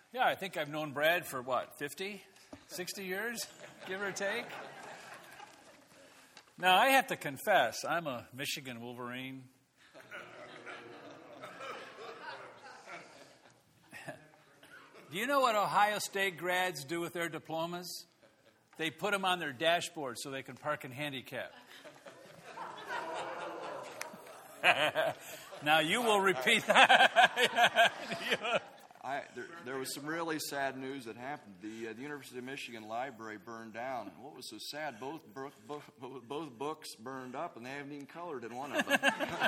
Yeah, I think I've known Brad for, 50, 60 years, give or take? Now, I have to confess, I'm a Michigan Wolverine. Do you know what Ohio State grads do with their diplomas? They put them on their dashboard so they can park in handicap. Now, you will repeat that. There was some really sad news that happened. The University of Michigan library burned down. What was so sad? Both books burned up, and they haven't even colored in one of them.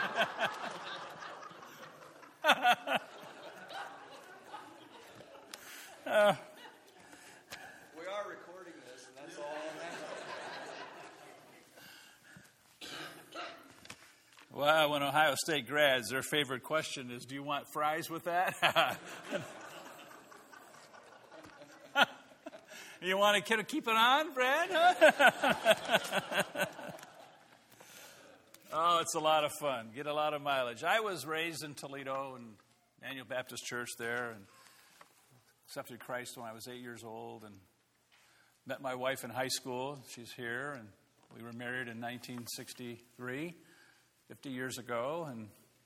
We are recording this, and that's all I'm Well, when Ohio State grads, their favorite question is, do you want fries with that? You want to keep it on, Brad? Oh, it's a lot of fun. Get a lot of mileage. I was raised in Toledo and Emmanuel Baptist Church there, and accepted Christ when I was 8 years old, and met my wife in high school. She's here, and we were married in 1963, 50 years ago, and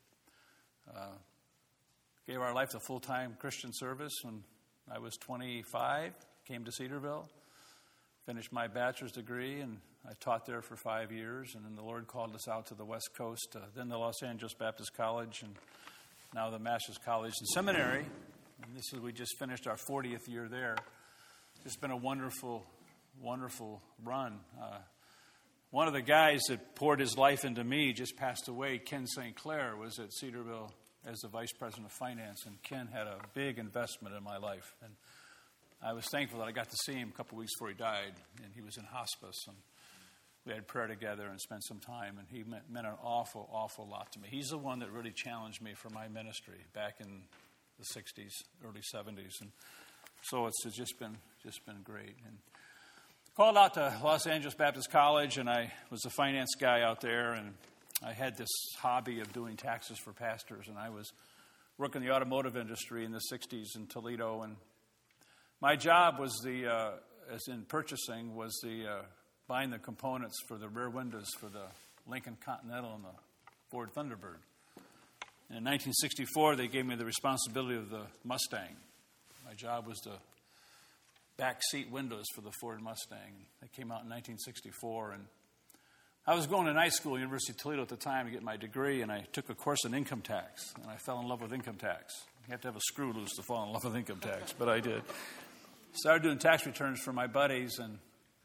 gave our life to full-time Christian service when I was 25. Came to Cedarville, finished my bachelor's degree, and I taught there for 5 years. And then the Lord called us out to the West Coast, then the Los Angeles Baptist College, and now the Master's College and Seminary. And we just finished our 40th year there. It's been a wonderful, wonderful run. One of the guys that poured his life into me just passed away. Ken St. Clair was at Cedarville as the vice president of finance, and Ken had a big investment in my life. And I was thankful that I got to see him a couple weeks before he died, and he was in hospice, and we had prayer together and spent some time, and he meant an awful, awful lot to me. He's the one that really challenged me for my ministry back in the 60s, early 70s, and so it's just been great. And called out to Los Angeles Baptist College, and I was a finance guy out there, and I had this hobby of doing taxes for pastors, and I was working in the automotive industry in the 60s in Toledo, and my job was as in purchasing, was buying the components for the rear windows for the Lincoln Continental and the Ford Thunderbird. And in 1964, they gave me the responsibility of the Mustang. My job was the back seat windows for the Ford Mustang. They came out in 1964, and I was going to night school, University of Toledo at the time, to get my degree, and I took a course in income tax, and I fell in love with income tax. You have to have a screw loose to fall in love with income tax, but I did. Started doing tax returns for my buddies, and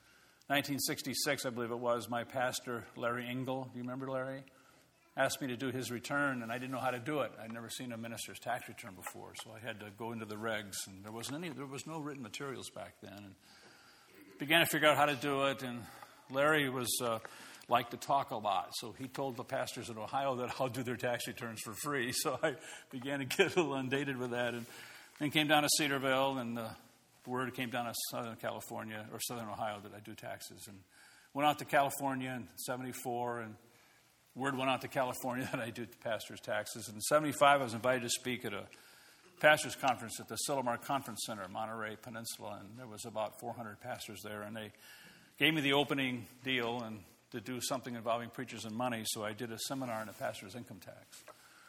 1966, I believe it was, my pastor, Larry Engel, do you remember Larry? Asked me to do his return, and I didn't know how to do it. I'd never seen a minister's tax return before, so I had to go into the regs, and there was no written materials back then. And began to figure out how to do it, and Larry liked to talk a lot, so he told the pastors in Ohio that I'll do their tax returns for free. So I began to get a little undated with that, and then came down to Cedarville, and the word came down to Southern California, or Southern Ohio, that I do taxes, and went out to California in 74, and word went out to California that I do pastors' taxes. In 75, I was invited to speak at a pastors' conference at the Sillamar Conference Center, Monterey Peninsula, and there was about 400 pastors there, and they gave me the opening deal and to do something involving preachers and money, so I did a seminar on the pastor's income tax.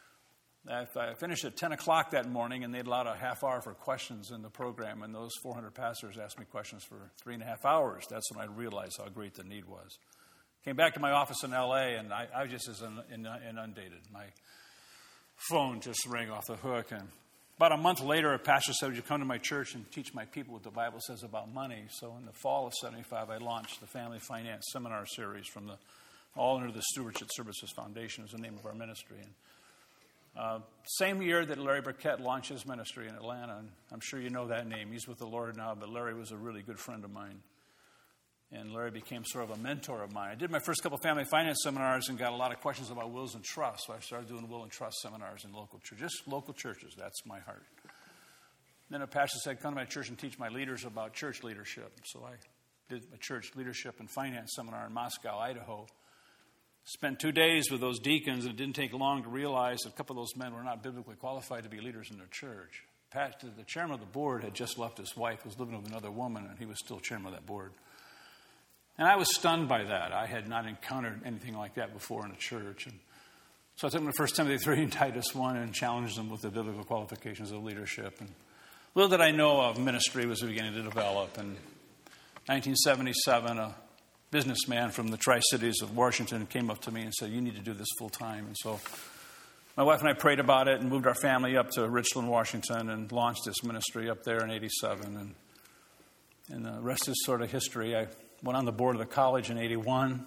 I finished at 10 o'clock that morning, and they'd allowed a half hour for questions in the program, and those 400 pastors asked me questions for 3.5 hours. That's when I realized how great the need was. Came back to my office in L.A., and I was just as inundated. My phone just rang off the hook, and about a month later, a pastor said, would you come to my church and teach my people what the Bible says about money? So in the fall of 75, I launched the Family Finance Seminar Series all under the Stewardship Services Foundation is the name of our ministry. And same year that Larry Burkett launched his ministry in Atlanta, and I'm sure you know that name. He's with the Lord now, but Larry was a really good friend of mine. And Larry became sort of a mentor of mine. I did my first couple of family finance seminars and got a lot of questions about wills and trusts. So I started doing will and trust seminars in local churches. Just local churches. That's my heart. Then a pastor said, come to my church and teach my leaders about church leadership. So I did a church leadership and finance seminar in Moscow, Idaho. Spent 2 days with those deacons, and it didn't take long to realize that a couple of those men were not biblically qualified to be leaders in their church. the chairman of the board had just left his wife, was living with another woman, and he was still chairman of that board. And I was stunned by that. I had not encountered anything like that before in a church. And so I took them to 1 Timothy 3 and Titus 1 and challenged them with the biblical qualifications of leadership. And little did I know of ministry was beginning to develop. In 1977, a businessman from the Tri-Cities of Washington came up to me and said, "You need to do this full time." And so my wife and I prayed about it and moved our family up to Richland, Washington, and launched this ministry up there in 87. And the rest is sort of history. I went on the board of the college in 81.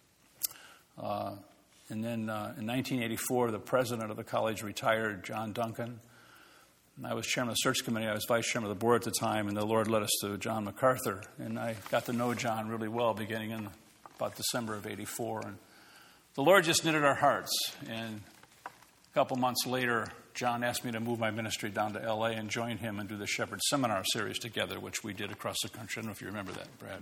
And then in 1984, the president of the college retired, John Duncan. And I was chairman of the search committee. I was vice chairman of the board at the time, and the Lord led us to John MacArthur. And I got to know John really well beginning in about December of 84. And the Lord just knitted our hearts. And a couple months later, John asked me to move my ministry down to L.A. and join him and do the Shepherd Seminar series together, which we did across the country. I don't know if you remember that, Brad.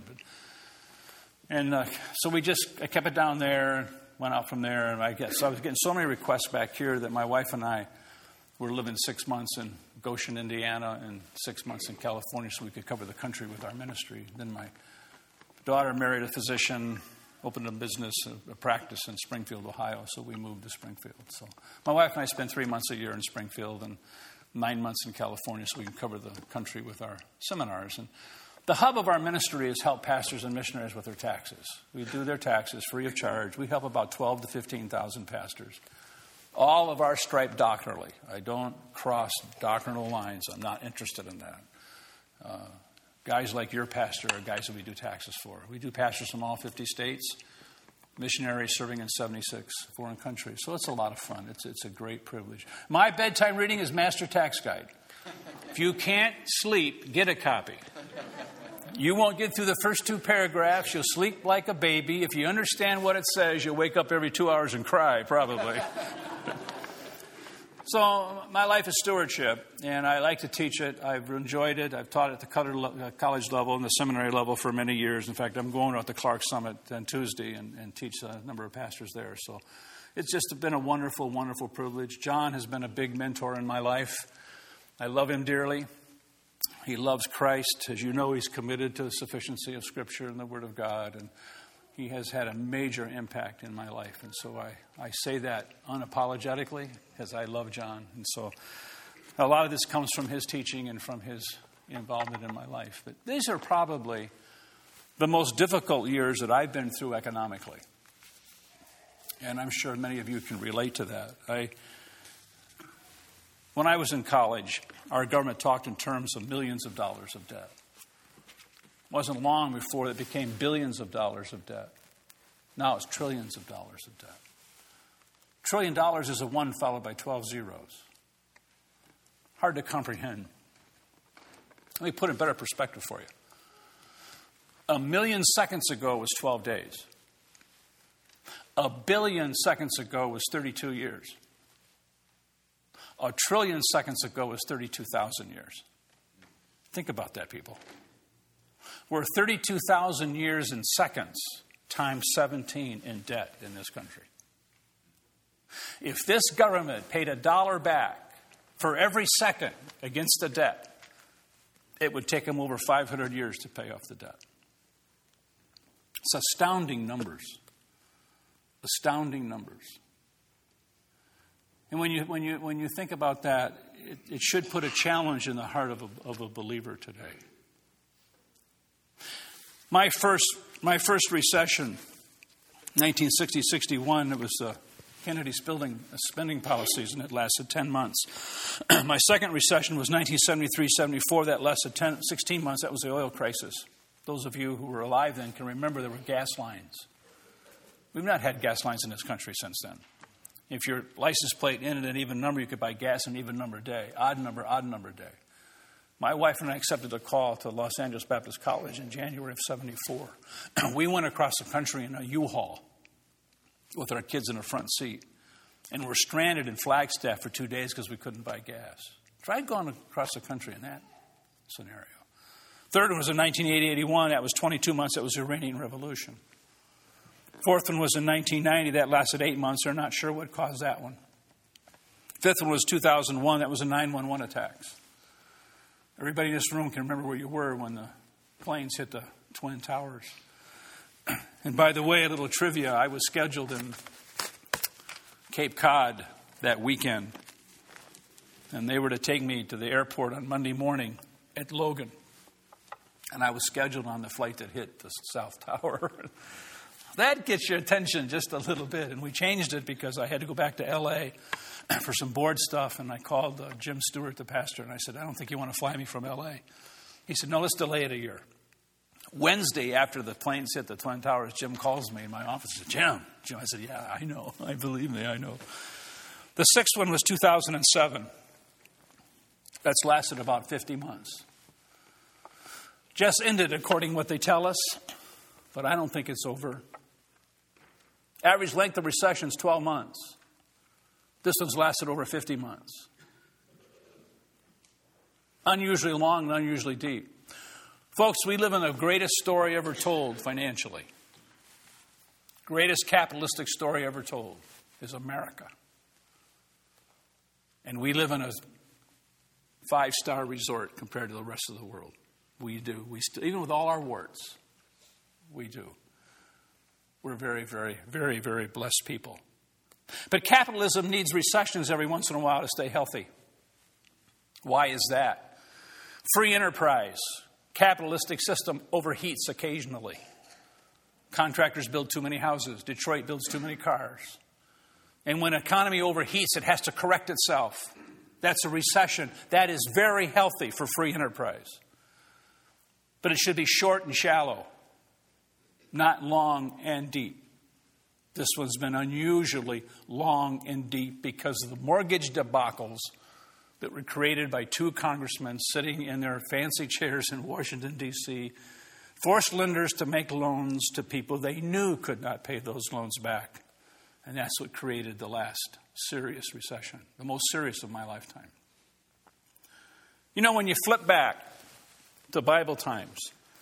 So I kept it down there, went out from there. And I was getting so many requests back here that my wife and I were living 6 months in Goshen, Indiana, and 6 months in California so we could cover the country with our ministry. Then my daughter married a physician, opened a business, a practice in Springfield, Ohio, so we moved to Springfield. So my wife and I spent 3 months a year in Springfield and 9 months in California so we can cover the country with our seminars. And the hub of our ministry is help pastors and missionaries with their taxes. We do their taxes free of charge. We help about 12 to 15,000 pastors. All of our striped doctrinally. I don't cross doctrinal lines. I'm not interested in that. Guys like your pastor are guys that we do taxes for. We do pastors from all 50 states, missionaries serving in 76 foreign countries. So it's a lot of fun. It's a great privilege. My bedtime reading is Master Tax Guide. If you can't sleep, get a copy. You won't get through the first 2 paragraphs. You'll sleep like a baby. If you understand what it says, you'll wake up every 2 hours and cry, probably. So my life is stewardship, and I like to teach it. I've enjoyed it. I've taught at the college level and the seminary level for many years. In fact, I'm going out to Clark Summit on Tuesday and teach a number of pastors there. So it's just been a wonderful, wonderful privilege. John has been a big mentor in my life. I love him dearly. He loves Christ. As you know, he's committed to the sufficiency of Scripture and the Word of God, and he has had a major impact in my life. And so I say that unapologetically because I love John. And so a lot of this comes from his teaching and from his involvement in my life. But these are probably the most difficult years that I've been through economically. And I'm sure many of you can relate to that. When I was in college, our government talked in terms of millions of dollars of debt. It wasn't long before it became billions of dollars of debt. Now it's trillions of dollars of debt. $1 trillion is a 1 followed by 12 zeros. Hard to comprehend. Let me put it in better perspective for you. 1 million seconds ago was 12 days. 1 billion seconds ago was 32 years. 1 trillion seconds ago was 32,000 years. Think about that, people. We're 32,000 years in seconds times 17 in debt in this country. If this government paid $1 back for every second against the debt, it would take them over 500 years to pay off the debt. It's astounding numbers. Astounding numbers. And when you think about that, it should put a challenge in the heart of a believer today. My first recession, 1960-61, it was Kennedy's spending policies, and it lasted 10 months. My second recession was 1973-74. That lasted 16 months. That was the oil crisis. Those of you who were alive then can remember there were gas lines. We've not had gas lines in this country since then. If your license plate ended an even number, you could buy gas an even number day. Odd number day. My wife and I accepted a call to Los Angeles Baptist College in January of 74. We went across the country in a U-Haul with our kids in the front seat. And we're stranded in Flagstaff for 2 days because we couldn't buy gas. Try going across the country in that scenario. Third one was in 1980-81. That was 22 months. That was the Iranian Revolution. Fourth one was in 1990. That lasted 8 months. They're not sure what caused that one. Fifth one was 2001. That was a 9/11 attacks. Everybody in this room can remember where you were when the planes hit the Twin Towers. And by the way, a little trivia, I was scheduled in Cape Cod that weekend. And they were to take me to the airport on Monday morning at Logan. And I was scheduled on the flight that hit the South Tower. That gets your attention just a little bit. And we changed it because I had to go back to L.A. for some board stuff. And I called Jim Stewart, the pastor, and I said, I don't think you want to fly me from L.A. He said, no, let's delay it a year. Wednesday, after the planes hit the Twin Towers, Jim calls me in my office and said, Jim. I said, yeah, I know. Believe me, I know. The sixth one was 2007. That's lasted about 50 months. Just ended, according to what they tell us, but I don't think it's over. Average length of recession is 12 months. This one's lasted over 50 months. Unusually long and unusually deep. Folks, we live in the greatest story ever told financially. Greatest capitalistic story ever told is America. And we live in a 5-star resort compared to the rest of the world. We do. Even with all our warts, we do. We're very, very, very, very blessed people. But capitalism needs recessions every once in a while to stay healthy. Why is that? Free enterprise, capitalistic system overheats occasionally. Contractors build too many houses. Detroit builds too many cars. And when an economy overheats, it has to correct itself. That's a recession. That is very healthy for free enterprise. But it should be short and shallow, not long and deep. This one's been unusually long and deep because of the mortgage debacles that were created by two congressmen sitting in their fancy chairs in Washington, D.C., forced lenders to make loans to people they knew could not pay those loans back. And that's what created the last serious recession, the most serious of my lifetime. You know, when you flip back to Bible times,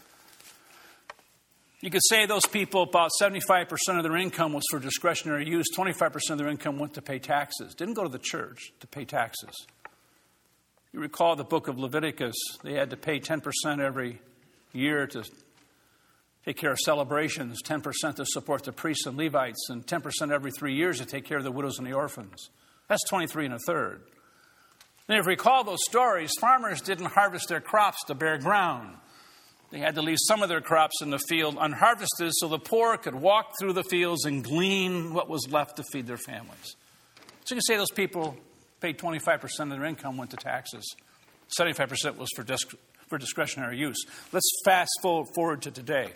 you could say those people, about 75% of their income was for discretionary use, 25% of their income went to pay taxes. Didn't go to the church to pay taxes. You recall the book of Leviticus, they had to pay 10% every year to take care of celebrations, 10% to support the priests and Levites, and 10% every 3 years to take care of the widows and the orphans. That's 23 1/3. And if you recall those stories, farmers didn't harvest their crops to bare ground. They had to leave some of their crops in the field unharvested so the poor could walk through the fields and glean what was left to feed their families. So you can say those people paid 25% of their income went to taxes. 75% was for discretionary use. Let's fast forward to today.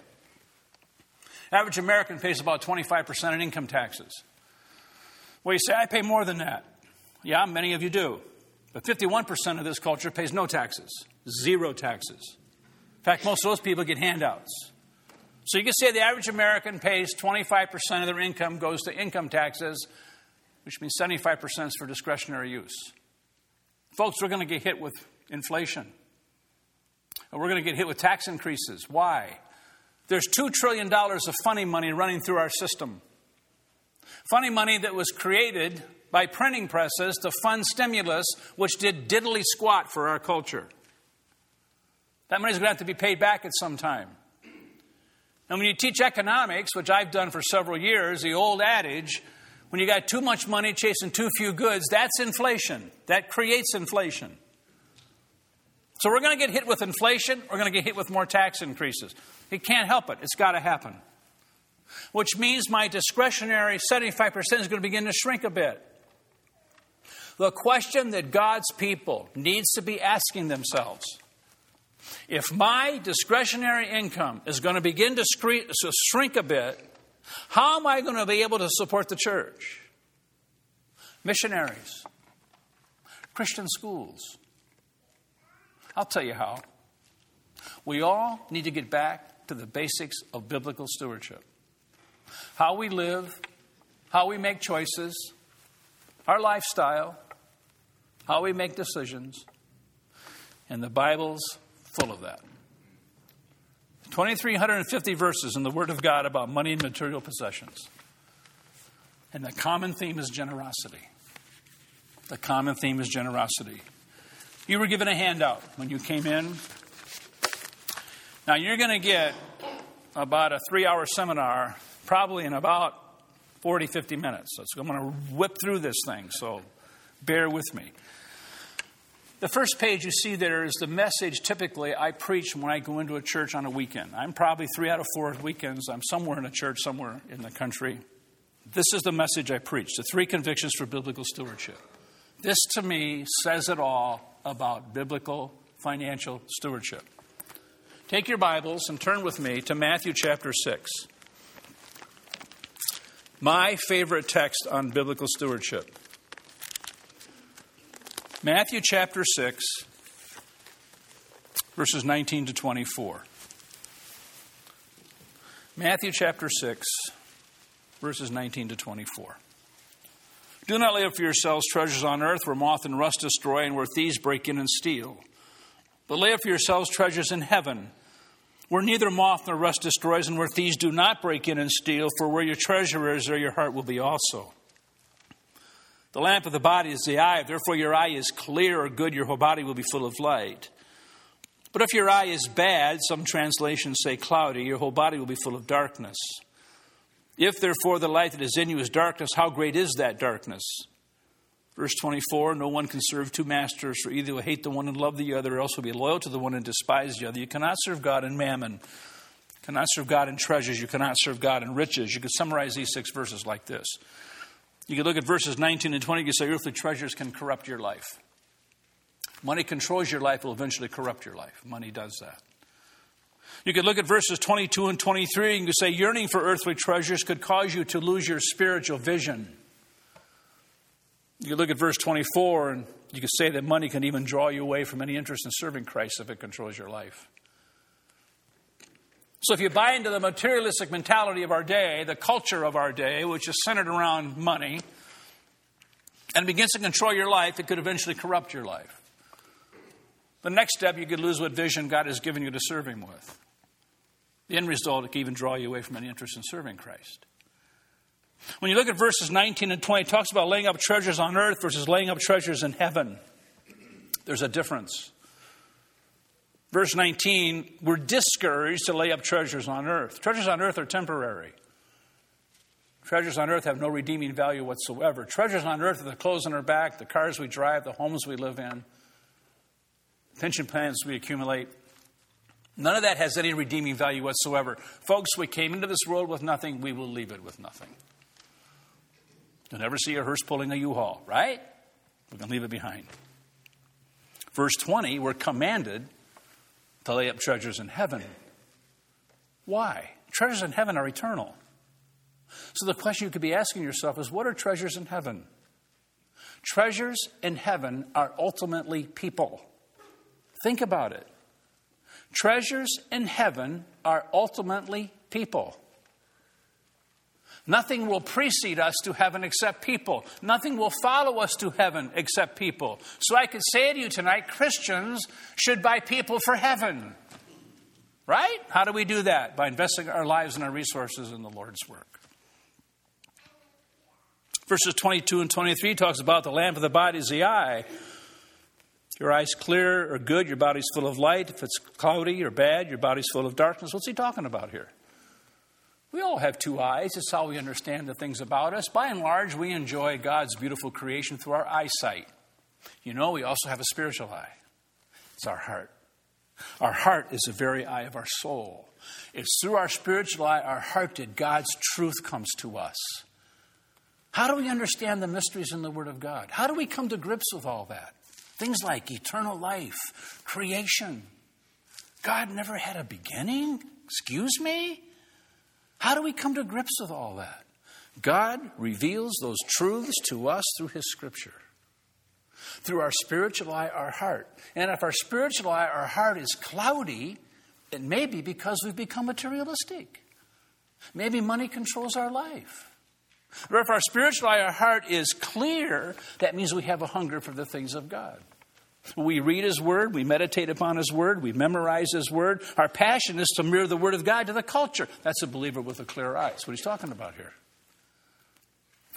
Average American pays about 25% in income taxes. Well, you say, I pay more than that. Yeah, many of you do. But 51% of this culture pays no taxes, 0 taxes. In fact, most of those people get handouts. So you can say the average American pays 25% of their income goes to income taxes, which means 75% is for discretionary use. Folks, we're going to get hit with inflation. And we're going to get hit with tax increases. Why? There's $2 trillion of funny money running through our system. Funny money that was created by printing presses to fund stimulus, which did diddly squat for our culture. That money's going to have to be paid back at some time. And when you teach economics, which I've done for several years, the old adage, when you got too much money chasing too few goods, that's inflation. That creates inflation. So we're going to get hit with inflation. We're going to get hit with more tax increases. You can't help it. It's got to happen. Which means my discretionary 75% is going to begin to shrink a bit. The question that God's people needs to be asking themselves, if my discretionary income is going to begin to shrink a bit, how am I going to be able to support the church? Missionaries, Christian schools. I'll tell you how. We all need to get back to the basics of biblical stewardship. How we live, how we make choices, our lifestyle, how we make decisions. And the Bible's full of that. 2,350 verses in the Word of God about money and material possessions. And the common theme is generosity. The common theme is generosity. You were given a handout when you came in. Now, you're going to get about a 3-hour seminar, probably in about 40, 50 minutes. So I'm going to whip through this thing, so bear with me. The first page you see there is the message typically I preach when I go into a church on a weekend. I'm probably 3 out of 4 weekends. I'm somewhere in a church, somewhere in the country. This is the message I preach, the 3 convictions for biblical stewardship. This, to me, says it all about biblical financial stewardship. Take your Bibles and turn with me to Matthew chapter 6. My favorite text on biblical stewardship. Matthew chapter 6, verses 19 to 24. Matthew chapter 6, verses 19 to 24. Do not lay up for yourselves treasures on earth where moth and rust destroy and where thieves break in and steal. But lay up for yourselves treasures in heaven, where neither moth nor rust destroys and where thieves do not break in and steal, for where your treasure is, there your heart will be also. The lamp of the body is the eye. If therefore your eye is clear or good, your whole body will be full of light. But if your eye is bad, some translations say cloudy, your whole body will be full of darkness. If therefore the light that is in you is darkness, how great is that darkness? Verse 24, no one can serve 2 masters, for either will hate the one and love the other, or else will be loyal to the one and despise the other. You cannot serve God in mammon. You cannot serve God in treasures. You cannot serve God in riches. You could summarize these 6 verses like this. You could look at verses 19 and 20. You could say earthly treasures can corrupt your life. Money controls your life, will eventually corrupt your life. Money does that. You could look at verses 22 and 23. And you could say yearning for earthly treasures could cause you to lose your spiritual vision. You could look at verse 24 and you could say that money can even draw you away from any interest in serving Christ if it controls your life. So if you buy into the materialistic mentality of our day, the culture of our day, which is centered around money, and begins to control your life, it could eventually corrupt your life. The next step, you could lose what vision God has given you to serve Him with. The end result, it can even draw you away from any interest in serving Christ. When you look at verses 19 and 20, it talks about laying up treasures on earth versus laying up treasures in heaven. There's a difference. Verse 19, we're discouraged to lay up treasures on earth. Treasures on earth are temporary. Treasures on earth have no redeeming value whatsoever. Treasures on earth are the clothes on our back, the cars we drive, the homes we live in, pension plans we accumulate. None of that has any redeeming value whatsoever. Folks, we came into this world with nothing. We will leave it with nothing. You'll never see a hearse pulling a U-Haul, right? We're going to leave it behind. Verse 20, we're commanded to lay up treasures in heaven. Why? Treasures in heaven are eternal. So the question you could be asking yourself is, what are treasures in heaven? Treasures in heaven are ultimately people. Think about it. Treasures in heaven are ultimately people. Nothing will precede us to heaven except people. Nothing will follow us to heaven except people. So I could say to you tonight, Christians should buy people for heaven. Right? How do we do that? By investing our lives and our resources in the Lord's work. Verses 22 and 23 talks about the lamp of the body is the eye. Your eye's clear or good, your body's full of light. If it's cloudy or bad, your body's full of darkness. What's he talking about here? We all have 2 eyes. It's how we understand the things about us. By and large, we enjoy God's beautiful creation through our eyesight. You know, we also have a spiritual eye. It's our heart. Our heart is the very eye of our soul. It's through our spiritual eye, our heart, that God's truth comes to us. How do we understand the mysteries in the Word of God? How do we come to grips with all that? Things like eternal life, creation. God never had a beginning? Excuse me? How do we come to grips with all that? God reveals those truths to us through His Scripture. Through our spiritual eye, our heart. And if our spiritual eye, our heart is cloudy, it may be because we've become materialistic. Maybe money controls our life. Or if our spiritual eye, our heart is clear, that means we have a hunger for the things of God. We read His Word, we meditate upon His Word, we memorize His Word. Our passion is to mirror the Word of God to the culture. That's a believer with a clear eye. That's what he's talking about here.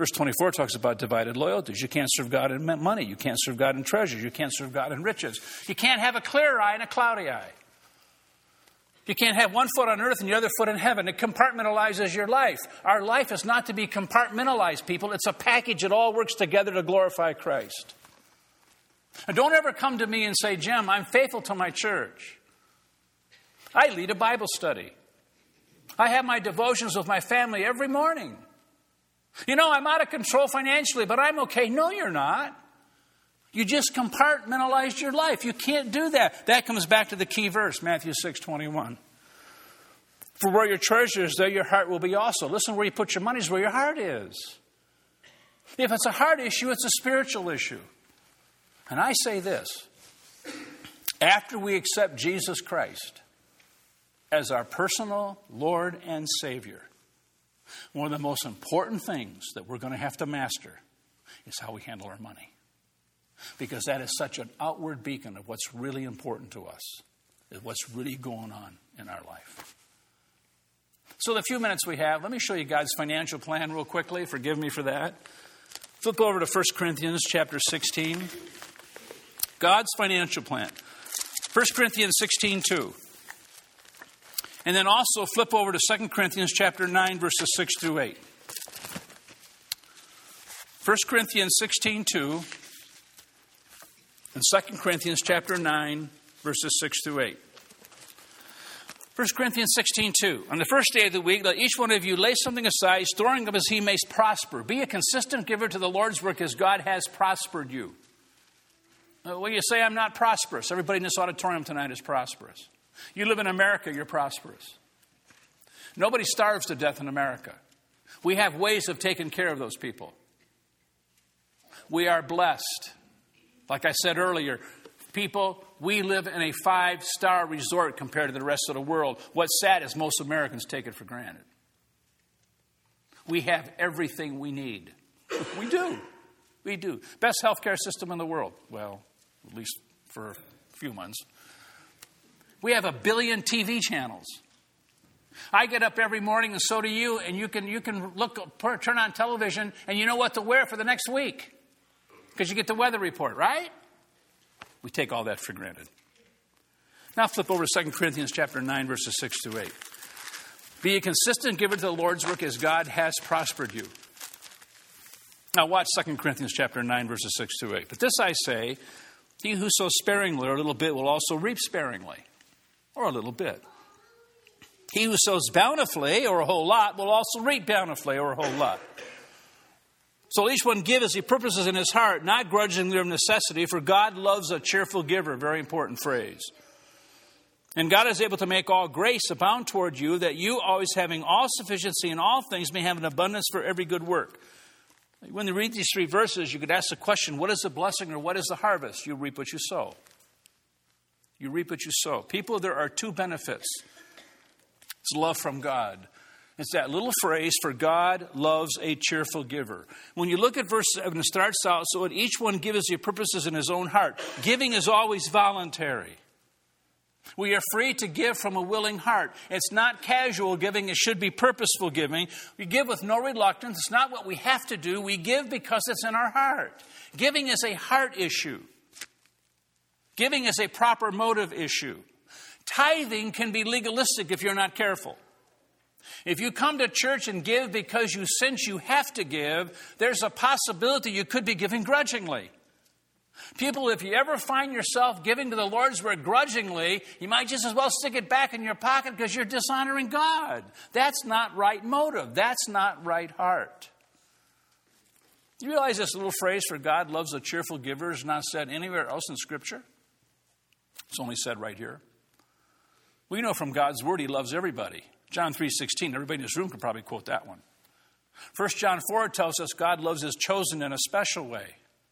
Verse 24 talks about divided loyalties. You can't serve God in money. You can't serve God in treasures. You can't serve God in riches. You can't have a clear eye and a cloudy eye. You can't have one foot on earth and the other foot in heaven. It compartmentalizes your life. Our life is not to be compartmentalized, people. It's a package. It all works together to glorify Christ. And don't ever come to me and say, Jim, I'm faithful to my church. I lead a Bible study. I have my devotions with my family every morning. You know, I'm out of control financially, but I'm okay. No, you're not. You just compartmentalized your life. You can't do that. That comes back to the key verse, Matthew 6:21. For where your treasure is, there your heart will be also. Listen, where you put your money is where your heart is. If it's a heart issue, it's a spiritual issue. And I say this, after we accept Jesus Christ as our personal Lord and Savior, one of the most important things that we're going to have to master is how we handle our money. Because that is such an outward beacon of what's really important to us, is what's really going on in our life. So the few minutes we have, let me show you God's financial plan real quickly. Forgive me for that. Flip over to 1 Corinthians chapter 16. God's financial plan. 1 Corinthians 16:2. And then also flip over to 2 Corinthians chapter 9, verses 6 through 8. 1 Corinthians 16:2 and 2 Corinthians chapter 9, verses 6 through 8. 1 Corinthians 16:2. On the first day of the week, let each one of you lay something aside, storing up as he may prosper. Be a consistent giver to the Lord's work as God has prospered you. Well, you say, I'm not prosperous. Everybody in this auditorium tonight is prosperous. You live in America, you're prosperous. Nobody starves to death in America. We have ways of taking care of those people. We are blessed. Like I said earlier, people, we live in a 5-star resort compared to the rest of the world. What's sad is most Americans take it for granted. We have everything we need. We do. We do. Best healthcare system in the world. Well, at least for a few months. We have 1 billion TV channels. I get up every morning, and so do you, and you can turn on television, and you know what to wear for the next week. Because you get the weather report, right? We take all that for granted. Now flip over to 2 Corinthians chapter 9, verses 6 to 8. Be a consistent giver to the Lord's work as God has prospered you. Now watch 2 Corinthians chapter 9, verses 6 to 8. But this I say, he who sows sparingly or a little bit will also reap sparingly, or a little bit. He who sows bountifully or a whole lot will also reap bountifully or a whole lot. So each one give as he purposes in his heart, not grudgingly or of necessity, for God loves a cheerful giver. Very important phrase. And God is able to make all grace abound toward you, that you, always having all sufficiency in all things, may have an abundance for every good work. When you read these 3 verses, you could ask the question, what is the blessing or what is the harvest? You reap what you sow. You reap what you sow. People, there are 2 benefits. It's love from God. It's that little phrase, for God loves a cheerful giver. When you look at verse 7, it starts out, so that each one gives his purposes in his own heart. Giving is always voluntary. We are free to give from a willing heart. It's not casual giving. It should be purposeful giving. We give with no reluctance. It's not what we have to do. We give because it's in our heart. Giving is a heart issue. Giving is a proper motive issue. Tithing can be legalistic if you're not careful. If you come to church and give because you sense you have to give, there's a possibility you could be giving grudgingly. People, if you ever find yourself giving to the Lord's work grudgingly, you might just as well stick it back in your pocket because you're dishonoring God. That's not right motive. That's not right heart. Do you realize this little phrase, for God loves a cheerful giver, is not said anywhere else in Scripture? It's only said right here. We know from God's Word He loves everybody. John 3:16, everybody in this room could probably quote that one. 1 John 4 tells us God loves His chosen in a special way.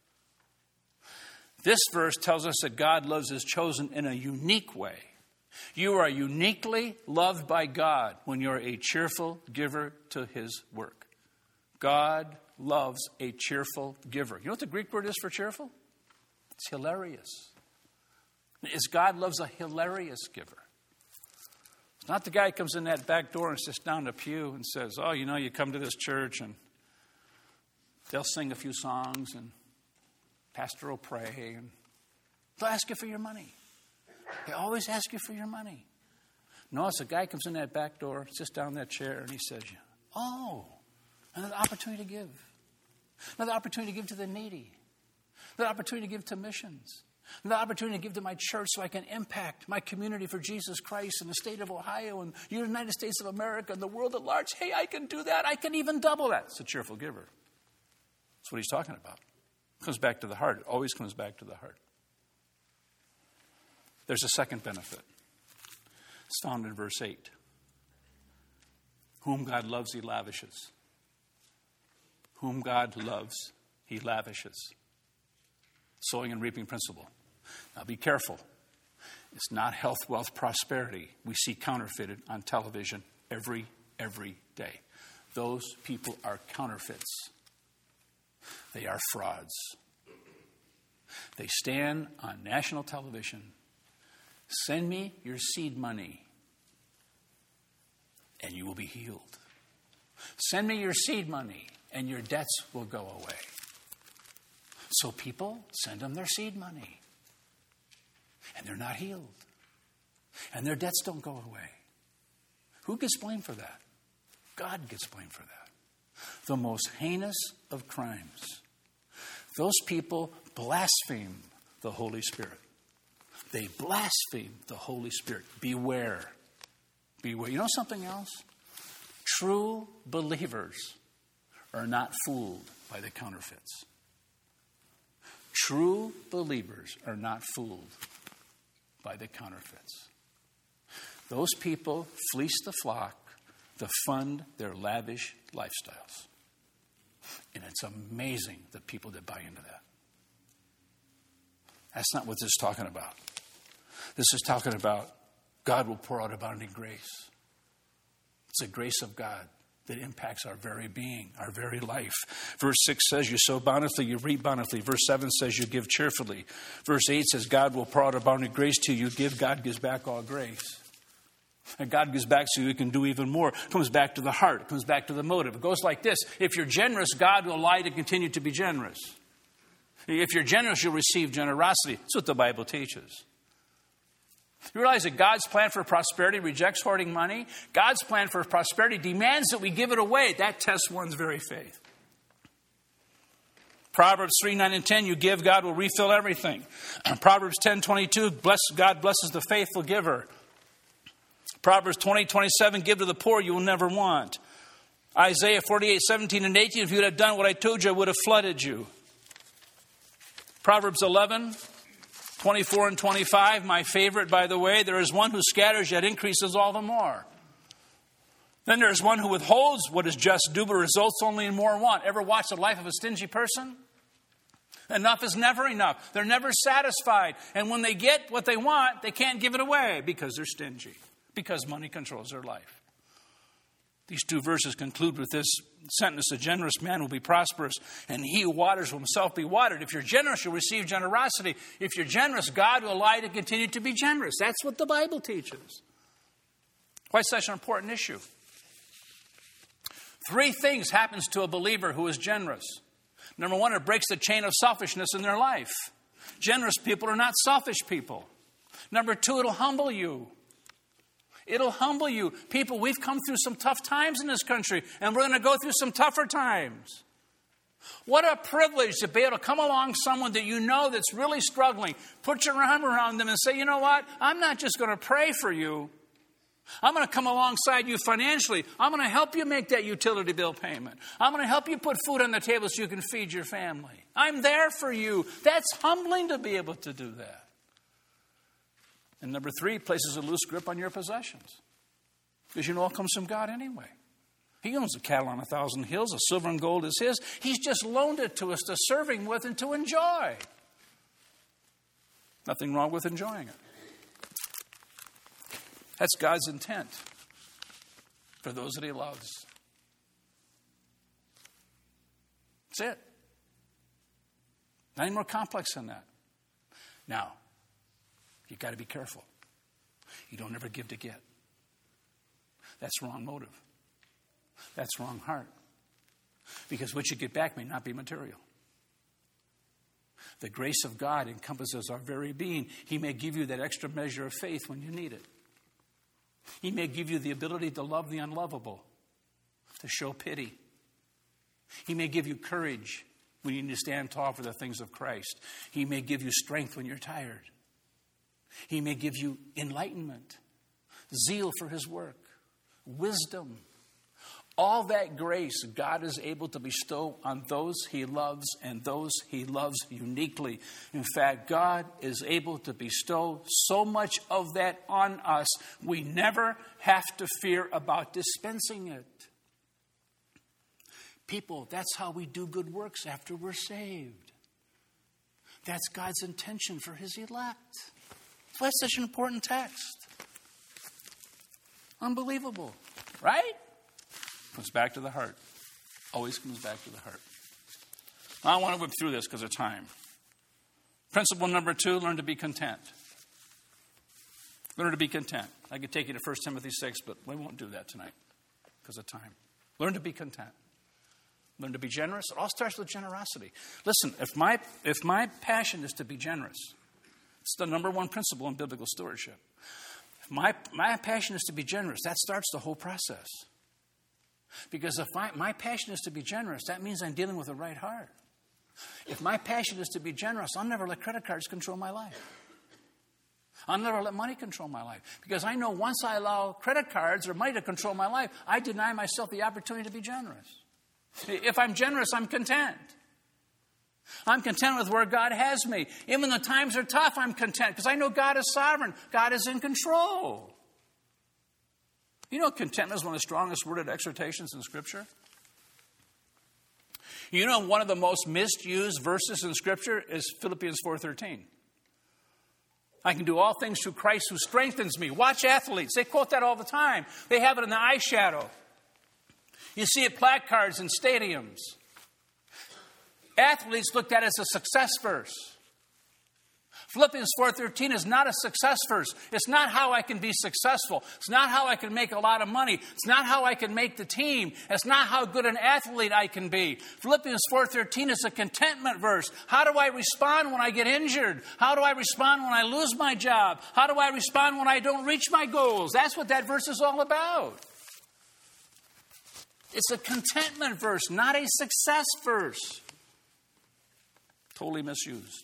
This verse tells us that God loves His chosen in a unique way. You are uniquely loved by God when you're a cheerful giver to His work. God loves a cheerful giver. You know what the Greek word is for cheerful? It's hilarious. It's God loves a hilarious giver. It's not the guy who comes in that back door and sits down in the pew and says, oh, you know, you come to this church and They'll sing a few songs and pastor will pray and they'll ask you for your money. They always ask you for your money. Notice a guy comes in that back door, sits down in that chair, and he says, oh, another opportunity to give. Another opportunity to give to the needy. Another opportunity to give to missions. Another opportunity to give to my church so I can impact my community for Jesus Christ in the state of Ohio and the United States of America and the world at large. Hey, I can do that. I can even double that. It's a cheerful giver. That's what he's talking about. It comes back to the heart. It always comes back to the heart. There's a second benefit. It's found in verse 8. Whom God loves, he lavishes. Whom God loves, he lavishes. Sowing and reaping principle. Now be careful. It's not health, wealth, prosperity we see counterfeited on television every day. Those people are counterfeits. They are frauds. They stand on national television. Send me your seed money, and you will be healed. Send me your seed money, and your debts will go away. So people send them their seed money, and they're not healed. And their debts don't go away. Who gets blamed for that? God gets blamed for that. The most heinous of crimes. Those people blaspheme the Holy Spirit. They blaspheme the Holy Spirit. Beware. Beware. You know something else? True believers are not fooled by the counterfeits. True believers are not fooled by the counterfeits. Those people fleece the flock to fund their lavish lifestyles. And it's amazing the people that buy into that. That's not what this is talking about. This is talking about God will pour out abounding grace. It's the grace of God that impacts our very being, our very life. Verse 6 says you sow bountifully, you reap bountifully. Verse 7 says you give cheerfully. Verse 8 says God will pour out abounding grace to you. You give, God gives back all grace. And God gives back so you can do even more. It comes back to the heart. It comes back to the motive. It goes like this. If you're generous, God will allow you to continue to be generous. If you're generous, you'll receive generosity. That's what the Bible teaches. You realize that God's plan for prosperity rejects hoarding money? God's plan for prosperity demands that we give it away. That tests one's very faith. Proverbs 3, 9, and 10, you give, God will refill everything. Proverbs 10, 22, God blesses the faithful giver. Proverbs 20, 27, give to the poor, you will never want. Isaiah 48, 17, and 18, if you would have done what I told you, I would have flooded you. Proverbs 11, 24 and 25, my favorite, by the way, there is one who scatters yet increases all the more. Then there is one who withholds what is just due but results only in more want. Ever watch the life of a stingy person? Enough is never enough. They're never satisfied. And when they get what they want, they can't give it away because they're stingy, because money controls their life. These two verses conclude with this sentence, a generous man will be prosperous, and he who waters will himself be watered. If you're generous, you'll receive generosity. If you're generous, God will allow you to continue to be generous. That's what the Bible teaches. Why is such an important issue? 3 things happens to a believer who is generous. Number 1, it breaks the chain of selfishness in their life. Generous people are not selfish people. Number 2, it'll humble you. It'll humble you. People, we've come through some tough times in this country, and we're going to go through some tougher times. What a privilege to be able to come along someone that you know that's really struggling, put your arm around them and say, you know what? I'm not just going to pray for you. I'm going to come alongside you financially. I'm going to help you make that utility bill payment. I'm going to help you put food on the table so you can feed your family. I'm there for you. That's humbling to be able to do that. And number 3, places a loose grip on your possessions. Because you know it comes from God anyway. He owns the cattle on 1,000 hills. The silver and gold is his. He's just loaned it to us to serve him with and to enjoy. Nothing wrong with enjoying it. That's God's intent for those that he loves. That's it. Not any more complex than that. Now, you've got to be careful. You don't ever give to get. That's wrong motive. That's wrong heart. Because what you get back may not be material. The grace of God encompasses our very being. He may give you that extra measure of faith when you need it. He may give you the ability to love the unlovable, to show pity. He may give you courage when you need to stand tall for the things of Christ. He may give you strength when you're tired. He may give you enlightenment, zeal for his work, wisdom. All that grace God is able to bestow on those he loves and those he loves uniquely. In fact, God is able to bestow so much of that on us, we never have to fear about dispensing it. People, that's how we do good works after we're saved. That's God's intention for his elect. Why it's such an important text. Unbelievable, right? Comes back to the heart. Always comes back to the heart. Now, I want to whip through this because of time. Principle number 2, learn to be content. Learn to be content. I could take you to 1 Timothy 6, but we won't do that tonight because of time. Learn to be content. Learn to be generous. It all starts with generosity. Listen, if my passion is to be generous, it's the number one principle in biblical stewardship. If my passion is to be generous, that starts the whole process. Because if my passion is to be generous, that means I'm dealing with the right heart. If my passion is to be generous, I'll never let credit cards control my life. I'll never let money control my life. Because I know once I allow credit cards or money to control my life, I deny myself the opportunity to be generous. If I'm generous, I'm content. I'm content with where God has me. Even when the times are tough, I'm content because I know God is sovereign. God is in control. You know, contentment is one of the strongest worded exhortations in Scripture. You know, one of the most misused verses in Scripture is Philippians 4:13. I can do all things through Christ who strengthens me. Watch athletes. They quote that all the time. They have it in the eyeshadow. You see it placards in stadiums. Athletes looked at it as a success verse. Philippians 4:13 is not a success verse. It's not how I can be successful. It's not how I can make a lot of money. It's not how I can make the team. It's not how good an athlete I can be. Philippians 4:13 is a contentment verse. How do I respond when I get injured? How do I respond when I lose my job? How do I respond when I don't reach my goals? That's what that verse is all about. It's a contentment verse, not a success verse. Totally misused.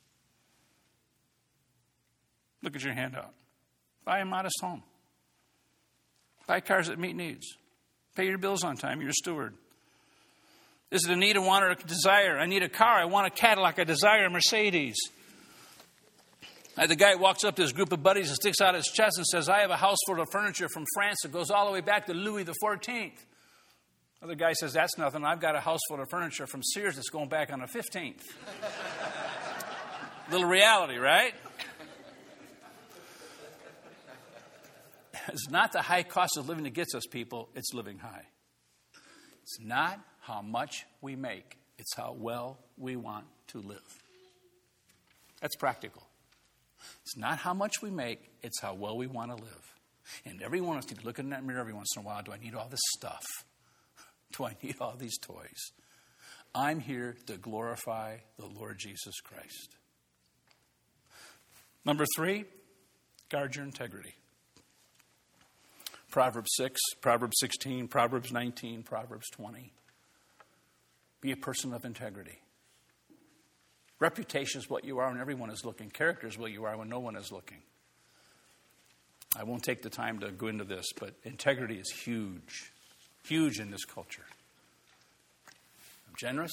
Look at your handout. Buy a modest home. Buy cars that meet needs. Pay your bills on time. You're a steward. Is it a need, a want, or a desire? I need a car. I want a Cadillac. I desire a Mercedes. The guy walks up to his group of buddies and sticks out his chest and says, I have a house full of furniture from France that goes all the way back to Louis XIV. Other guy says, that's nothing. I've got a house full of furniture from Sears that's going back on the 15th. Little reality, right? It's not the high cost of living that gets us, people. It's living high. It's not how much we make. It's how well we want to live. That's practical. It's not how much we make. It's how well we want to live. And every one of us need to look in that mirror every once in a while. Do I need all this stuff? Do I need all these toys? I'm here to glorify the Lord Jesus Christ. Number 3, guard your integrity. Proverbs 6, Proverbs 16, Proverbs 19, Proverbs 20. Be a person of integrity. Reputation is what you are when everyone is looking. Character is what you are when no one is looking. I won't take the time to go into this, but integrity is huge. Huge in this culture. I'm generous.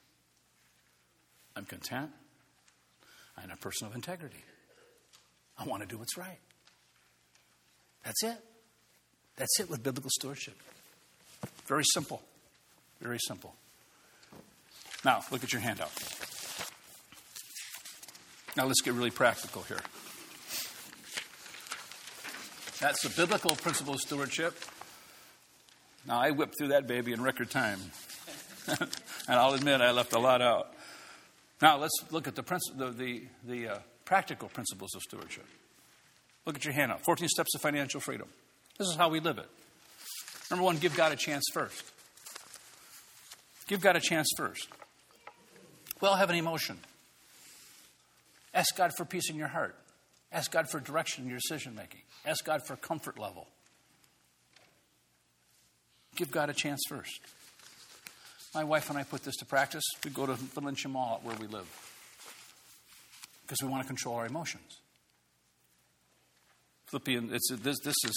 I'm content. I'm a person of integrity. I want to do what's right. That's it. That's it with biblical stewardship. Very simple. Very simple. Now, look at your handout. Now, let's get really practical here. That's the biblical principle of stewardship. Now, I whipped through that baby in record time. And I'll admit I left a lot out. Now, let's look at the practical principles of stewardship. Look at your handout. 14 steps to financial freedom. This is how we live it. Number 1, give God a chance first. Give God a chance first. We all have an emotion. Ask God for peace in your heart. Ask God for direction in your decision making. Ask God for comfort level. Give God a chance first. My wife and I put this to practice. We go to Valencia Mall where we live because we want to control our emotions. Philippians, this is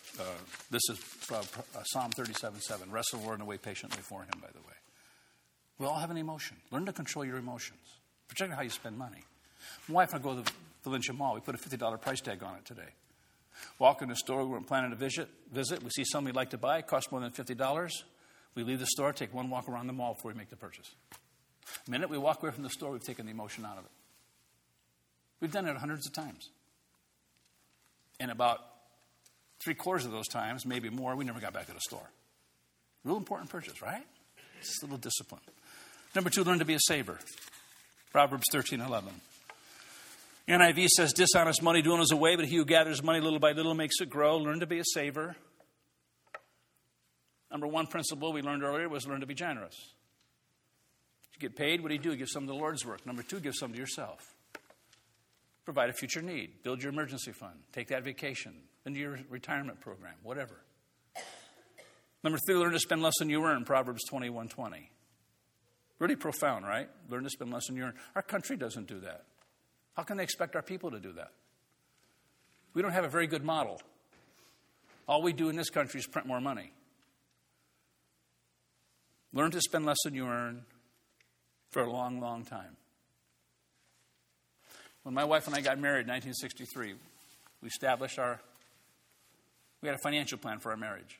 Psalm 37:7. Wrestle the Lord and wait patiently for Him. By the way, we all have an emotion. Learn to control your emotions, particularly how you spend money. My wife and I go to the Valencia Mall. We put a $50 price tag on it today. Walk in the store. We're planning a visit. We see something we'd like to buy. It costs more than $50. We leave the store, take one walk around the mall before we make the purchase. The minute we walk away from the store, we've taken the emotion out of it. We've done it hundreds of times. And about 3/4 of those times, maybe more, we never got back to the store. Real important purchase, right? It's a little discipline. Number 2, learn to be a saver. Proverbs 13:11. NIV says, dishonest money dwindles away, but he who gathers money little by little makes it grow. Learn to be a saver. Number 1 principle we learned earlier was learn to be generous. You get paid, what do? You give some of the Lord's work. Number 2, give some to yourself. Provide a future need. Build your emergency fund. Take that vacation. Into your retirement program. Whatever. Number 3, learn to spend less than you earn. Proverbs 21:20. Really profound, right? Learn to spend less than you earn. Our country doesn't do that. How can they expect our people to do that? We don't have a very good model. All we do in this country is print more money. Learn to spend less than you earn for a long, long time. When my wife and I got married in 1963, we had a financial plan for our marriage.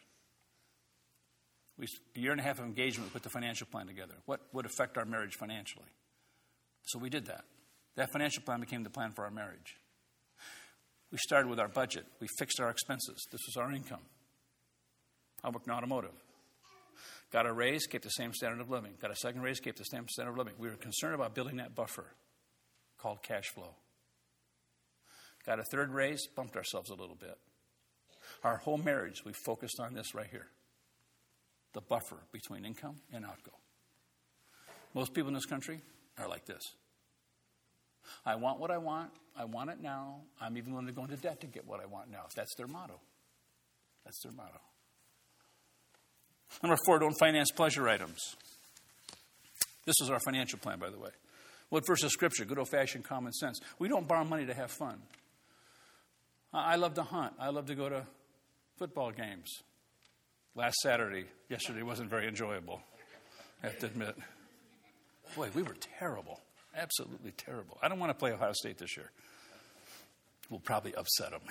A year and a half of engagement, we put the financial plan together. What would affect our marriage financially? So we did that. That financial plan became the plan for our marriage. We started with our budget. We fixed our expenses. This was our income. I worked in automotive. Got a raise, kept the same standard of living. Got a second raise, kept the same standard of living. We were concerned about building that buffer called cash flow. Got a third raise, bumped ourselves a little bit. Our whole marriage, we focused on this right here. The buffer between income and outgo. Most people in this country are like this. I want what I want. I want it now. I'm even willing to go into debt to get what I want now. That's their motto. That's their motto. Number 4, don't finance pleasure items. This is our financial plan, by the way. What verse of Scripture? Good old-fashioned common sense. We don't borrow money to have fun. I love to hunt. I love to go to football games. Yesterday wasn't very enjoyable, I have to admit. Boy, we were terrible. Absolutely terrible. I don't want to play Ohio State this year. We'll probably upset them.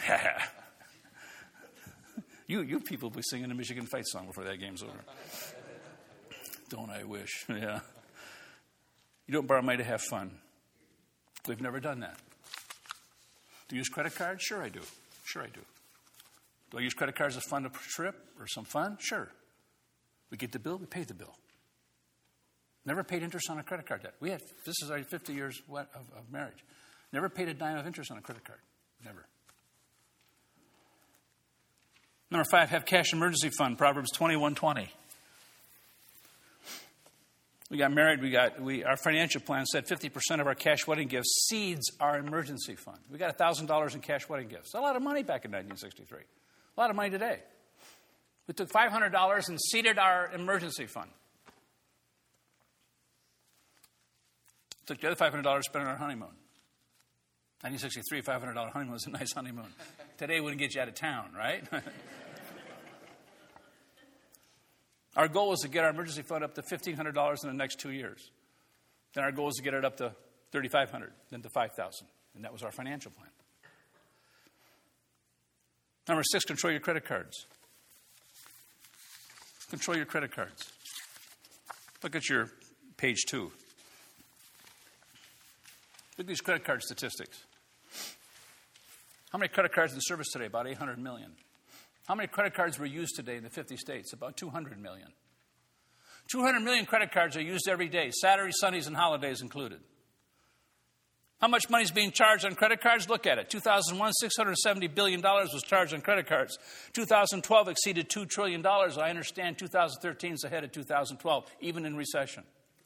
You people will be singing the Michigan fight song before that game's over. Don't I wish? Yeah. You don't borrow money to have fun. We've never done that. Do you use credit cards? Sure I do. Do I use credit cards to fund a trip or some fun? Sure. We get the bill, we pay the bill. Never paid interest on a credit card debt. This is our 50 years of marriage. Never paid a dime of interest on a credit card. Never. Number 5, have cash emergency fund. Proverbs 21:20. We got married. Our financial plan said 50% of our cash wedding gifts seeds our emergency fund. We got $1,000 in cash wedding gifts. A lot of money back in 1963. A lot of money today. We took $500 and seeded our emergency fund. Took the other $500, spent on our honeymoon. 1963, $500 honeymoon was a nice honeymoon. Today wouldn't get you out of town, right? Our goal is to get our emergency fund up to $1,500 in the next 2 years. Then our goal is to get it up to $3,500, then to $5,000. And that was our financial plan. Number 6, control your credit cards. Control your credit cards. Look at your page 2. Look at these credit card statistics. How many credit cards in service today? About 800 million. How many credit cards were used today in the 50 states? About 200 million. 200 million credit cards are used every day, Saturdays, Sundays, and holidays included. How much money is being charged on credit cards? Look at it. 2001, $670 billion was charged on credit cards. 2012 exceeded $2 trillion. I understand 2013 is ahead of 2012, even in recession.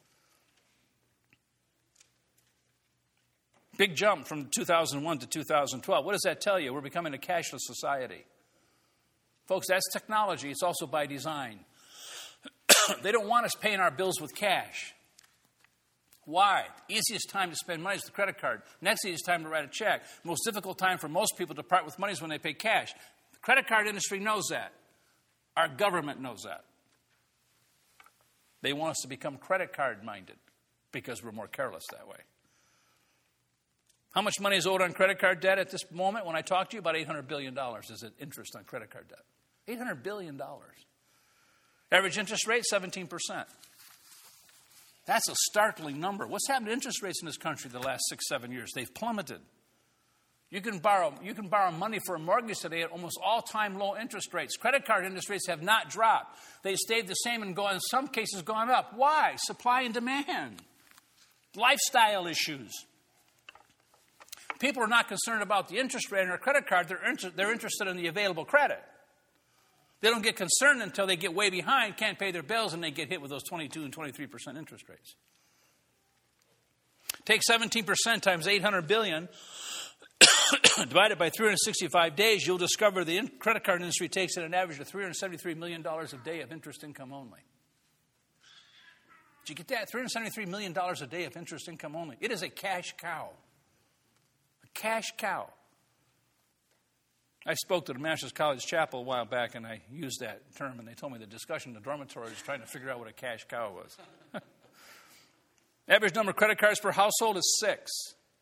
Big jump from 2001 to 2012. What does that tell you? We're becoming a cashless society. Folks, that's technology. It's also by design. They don't want us paying our bills with cash. Why? Easiest time to spend money is the credit card. Next easiest time to write a check. Most difficult time for most people to part with money is when they pay cash. The credit card industry knows that. Our government knows that. They want us to become credit card minded because we're more careless that way. How much money is owed on credit card debt at this moment when I talk to you? About $800 billion is the interest on credit card debt. $800 billion. Average interest rate, 17%. That's a startling number. What's happened to interest rates in this country the last 6-7 years? They've plummeted. You can borrow money for a mortgage today at almost all-time low interest rates. Credit card interest rates have not dropped. They've stayed the same and in some cases gone up. Why? Supply and demand. Lifestyle issues. People are not concerned about the interest rate on their credit card. They're interested in the available credit. They don't get concerned until they get way behind, can't pay their bills, and they get hit with those 22 and 23% interest rates. Take 17% times $800 billion, divided by 365 days, you'll discover the credit card industry takes in an average of $373 million a day of interest income only. Did you get that? $373 million a day of interest income only. It is a cash cow. A cash cow. I spoke to the Masters College Chapel a while back, and I used that term, and they told me the discussion in the dormitory was trying to figure out what a cash cow was. Average number of credit cards per household is 6.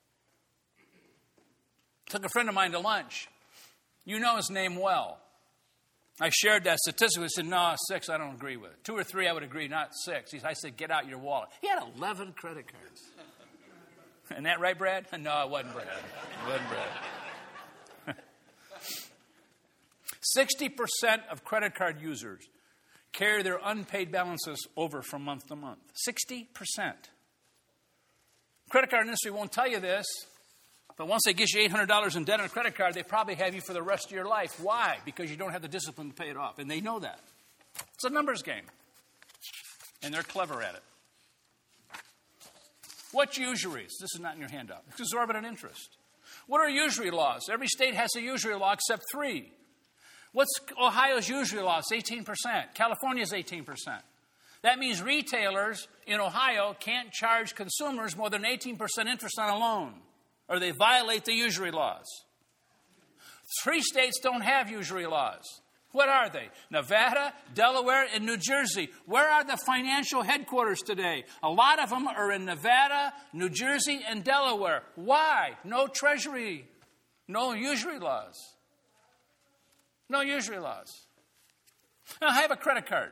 Took a friend of mine to lunch. You know his name well. I shared that statistic. He said, no, 6 I don't agree with. 2 or 3 I would agree, not 6. I said, get out your wallet. He had 11 credit cards. Isn't that right, Brad? No, it wasn't Brad. It wasn't Brad. 60% of credit card users carry their unpaid balances over from month to month. 60%. Credit card industry won't tell you this, but once they get you $800 in debt on a credit card, they probably have you for the rest of your life. Why? Because you don't have the discipline to pay it off, and they know that. It's a numbers game, and they're clever at it. What's usuries? This is not in your handout. It's exorbitant interest. What are usury laws? Every state has a usury law except 3. What's Ohio's usury law? It's 18%. California's 18%. That means retailers in Ohio can't charge consumers more than 18% interest on a loan, or they violate the usury laws. 3 states don't have usury laws. What are they? Nevada, Delaware, and New Jersey. Where are the financial headquarters today? A lot of them are in Nevada, New Jersey, and Delaware. Why? No treasury, no usury laws. No usury laws. Now, I have a credit card.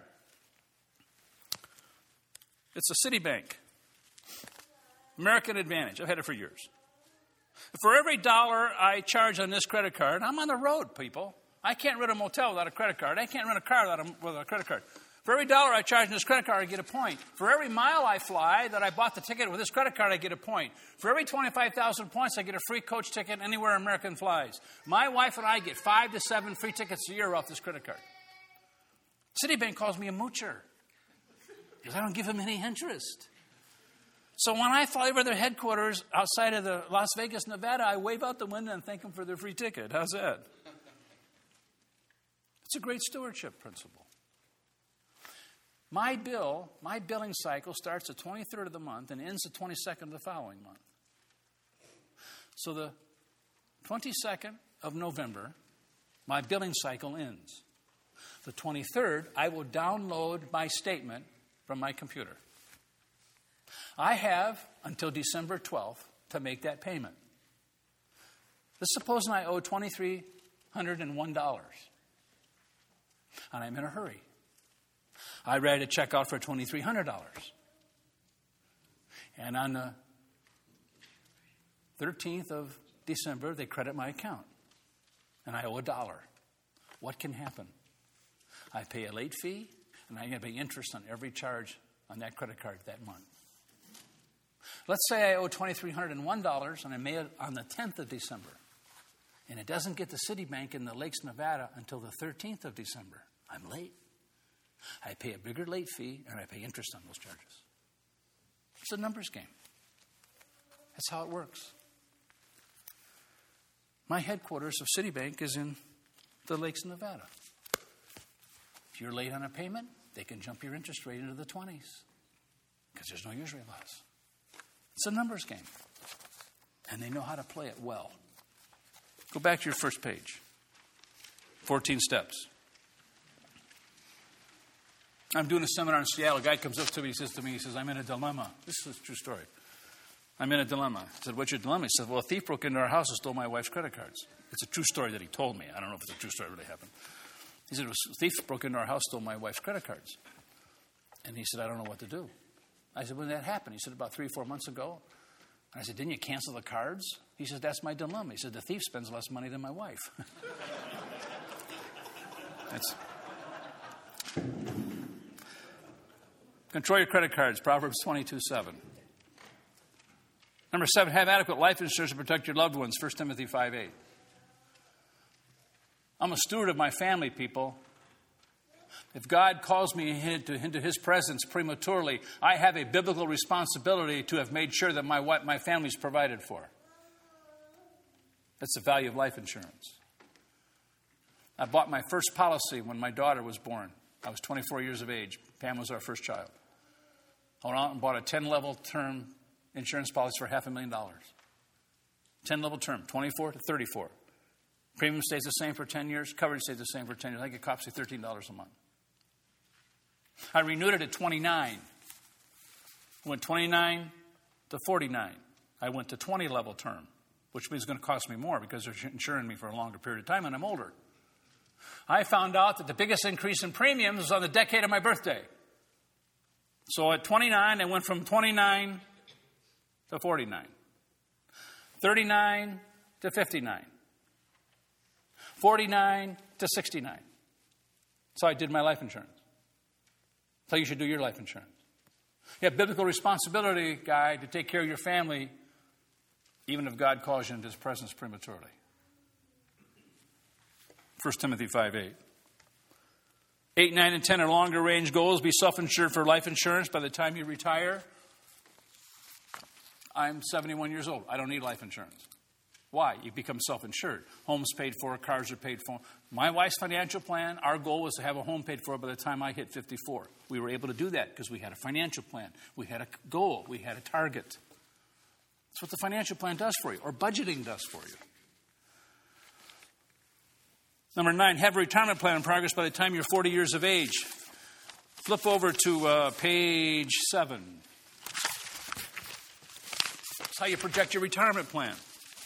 It's a Citibank. American Advantage. I've had it for years. For every $1 I charge on this credit card, I'm on the road, people. I can't rent a motel without a credit card. I can't rent a car without a credit card. For every $1 I charge on this credit card, I get a point. For every mile I fly that I bought the ticket with this credit card, I get a point. For every 25,000 points, I get a free coach ticket anywhere American flies. My wife and I get 5 to 7 free tickets a year off this credit card. Citibank calls me a moocher because I don't give them any interest. So when I fly over their headquarters outside of the Las Vegas, Nevada, I wave out the window and thank them for their free ticket. How's that? It's a great stewardship principle. My billing cycle starts the 23rd of the month and ends the 22nd of the following month. So the 22nd of November, my billing cycle ends. The 23rd, I will download my statement from my computer. I have until December 12th to make that payment. Let's suppose I owe $2,301, and I'm in a hurry. I write a check out for $2,300. And on the 13th of December, they credit my account. And I owe $1. What can happen? I pay a late fee, and I'm going to pay interest on every charge on that credit card that month. Let's say I owe $2,301 and I made it on the 10th of December. And it doesn't get to Citibank in the Lakes, Nevada until the 13th of December. I'm late. I pay a bigger late fee and I pay interest on those charges. It's a numbers game. That's how it works. My headquarters of Citibank is in the Lakes, Nevada. If you're late on a payment, they can jump your interest rate into the 20s because there's no usury loss. It's a numbers game. And they know how to play it well. Go back to your first page. 14 steps. I'm doing a seminar in Seattle. A guy comes up to me, he says, I'm in a dilemma. This is a true story. I'm in a dilemma. I said, what's your dilemma? He said, well, a thief broke into our house and stole my wife's credit cards. It's a true story that he told me. I don't know if it's a true story that really happened. He said, a thief broke into our house, stole my wife's credit cards. And he said, I don't know what to do. I said, when did that happen? He said, about 3 or 4 months ago. And I said, didn't you cancel the cards? He said, that's my dilemma. He said, the thief spends less money than my wife. Control your credit cards, Proverbs 22:7. Number 7, have adequate life insurance to protect your loved ones, 1 Timothy 5:8. I'm a steward of my family, people. If God calls me into his presence prematurely, I have a biblical responsibility to have made sure that my family is provided for. That's the value of life insurance. I bought my first policy when my daughter was born. I was 24 years of age. Pam was our first child. I went out and bought a 10-level term insurance policy for $500,000. 10-level term, 24 to 34. Premium stays the same for 10 years. Coverage stays the same for 10 years. I think it costs you $13 a month. I renewed it at 29. I went 29 to 49. I went to 20-level term, which means it's going to cost me more because they're insuring me for a longer period of time and I'm older. I found out that the biggest increase in premiums was on the decade of my birthday. So at 29, I went from 29 to 49. 39 to 59. 49 to 69. So I did my life insurance. So you should do your life insurance. You have biblical responsibility, guy, to take care of your family, even if God calls you into his presence prematurely. 1 Timothy 5:8. 8, 9, and 10 are longer range goals. Be self-insured for life insurance by the time you retire. I'm 71 years old. I don't need life insurance. Why? You become self-insured. Homes paid for, cars are paid for. My wife's financial plan, our goal was to have a home paid for by the time I hit 54. We were able to do that because we had a financial plan. We had a goal. We had a target. That's what the financial plan does for you, or budgeting does for you. Number 9, have a retirement plan in progress by the time you're 40 years of age. Flip over to page 7. That's how you project your retirement plan.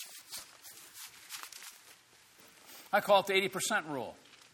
I call it the 80% rule.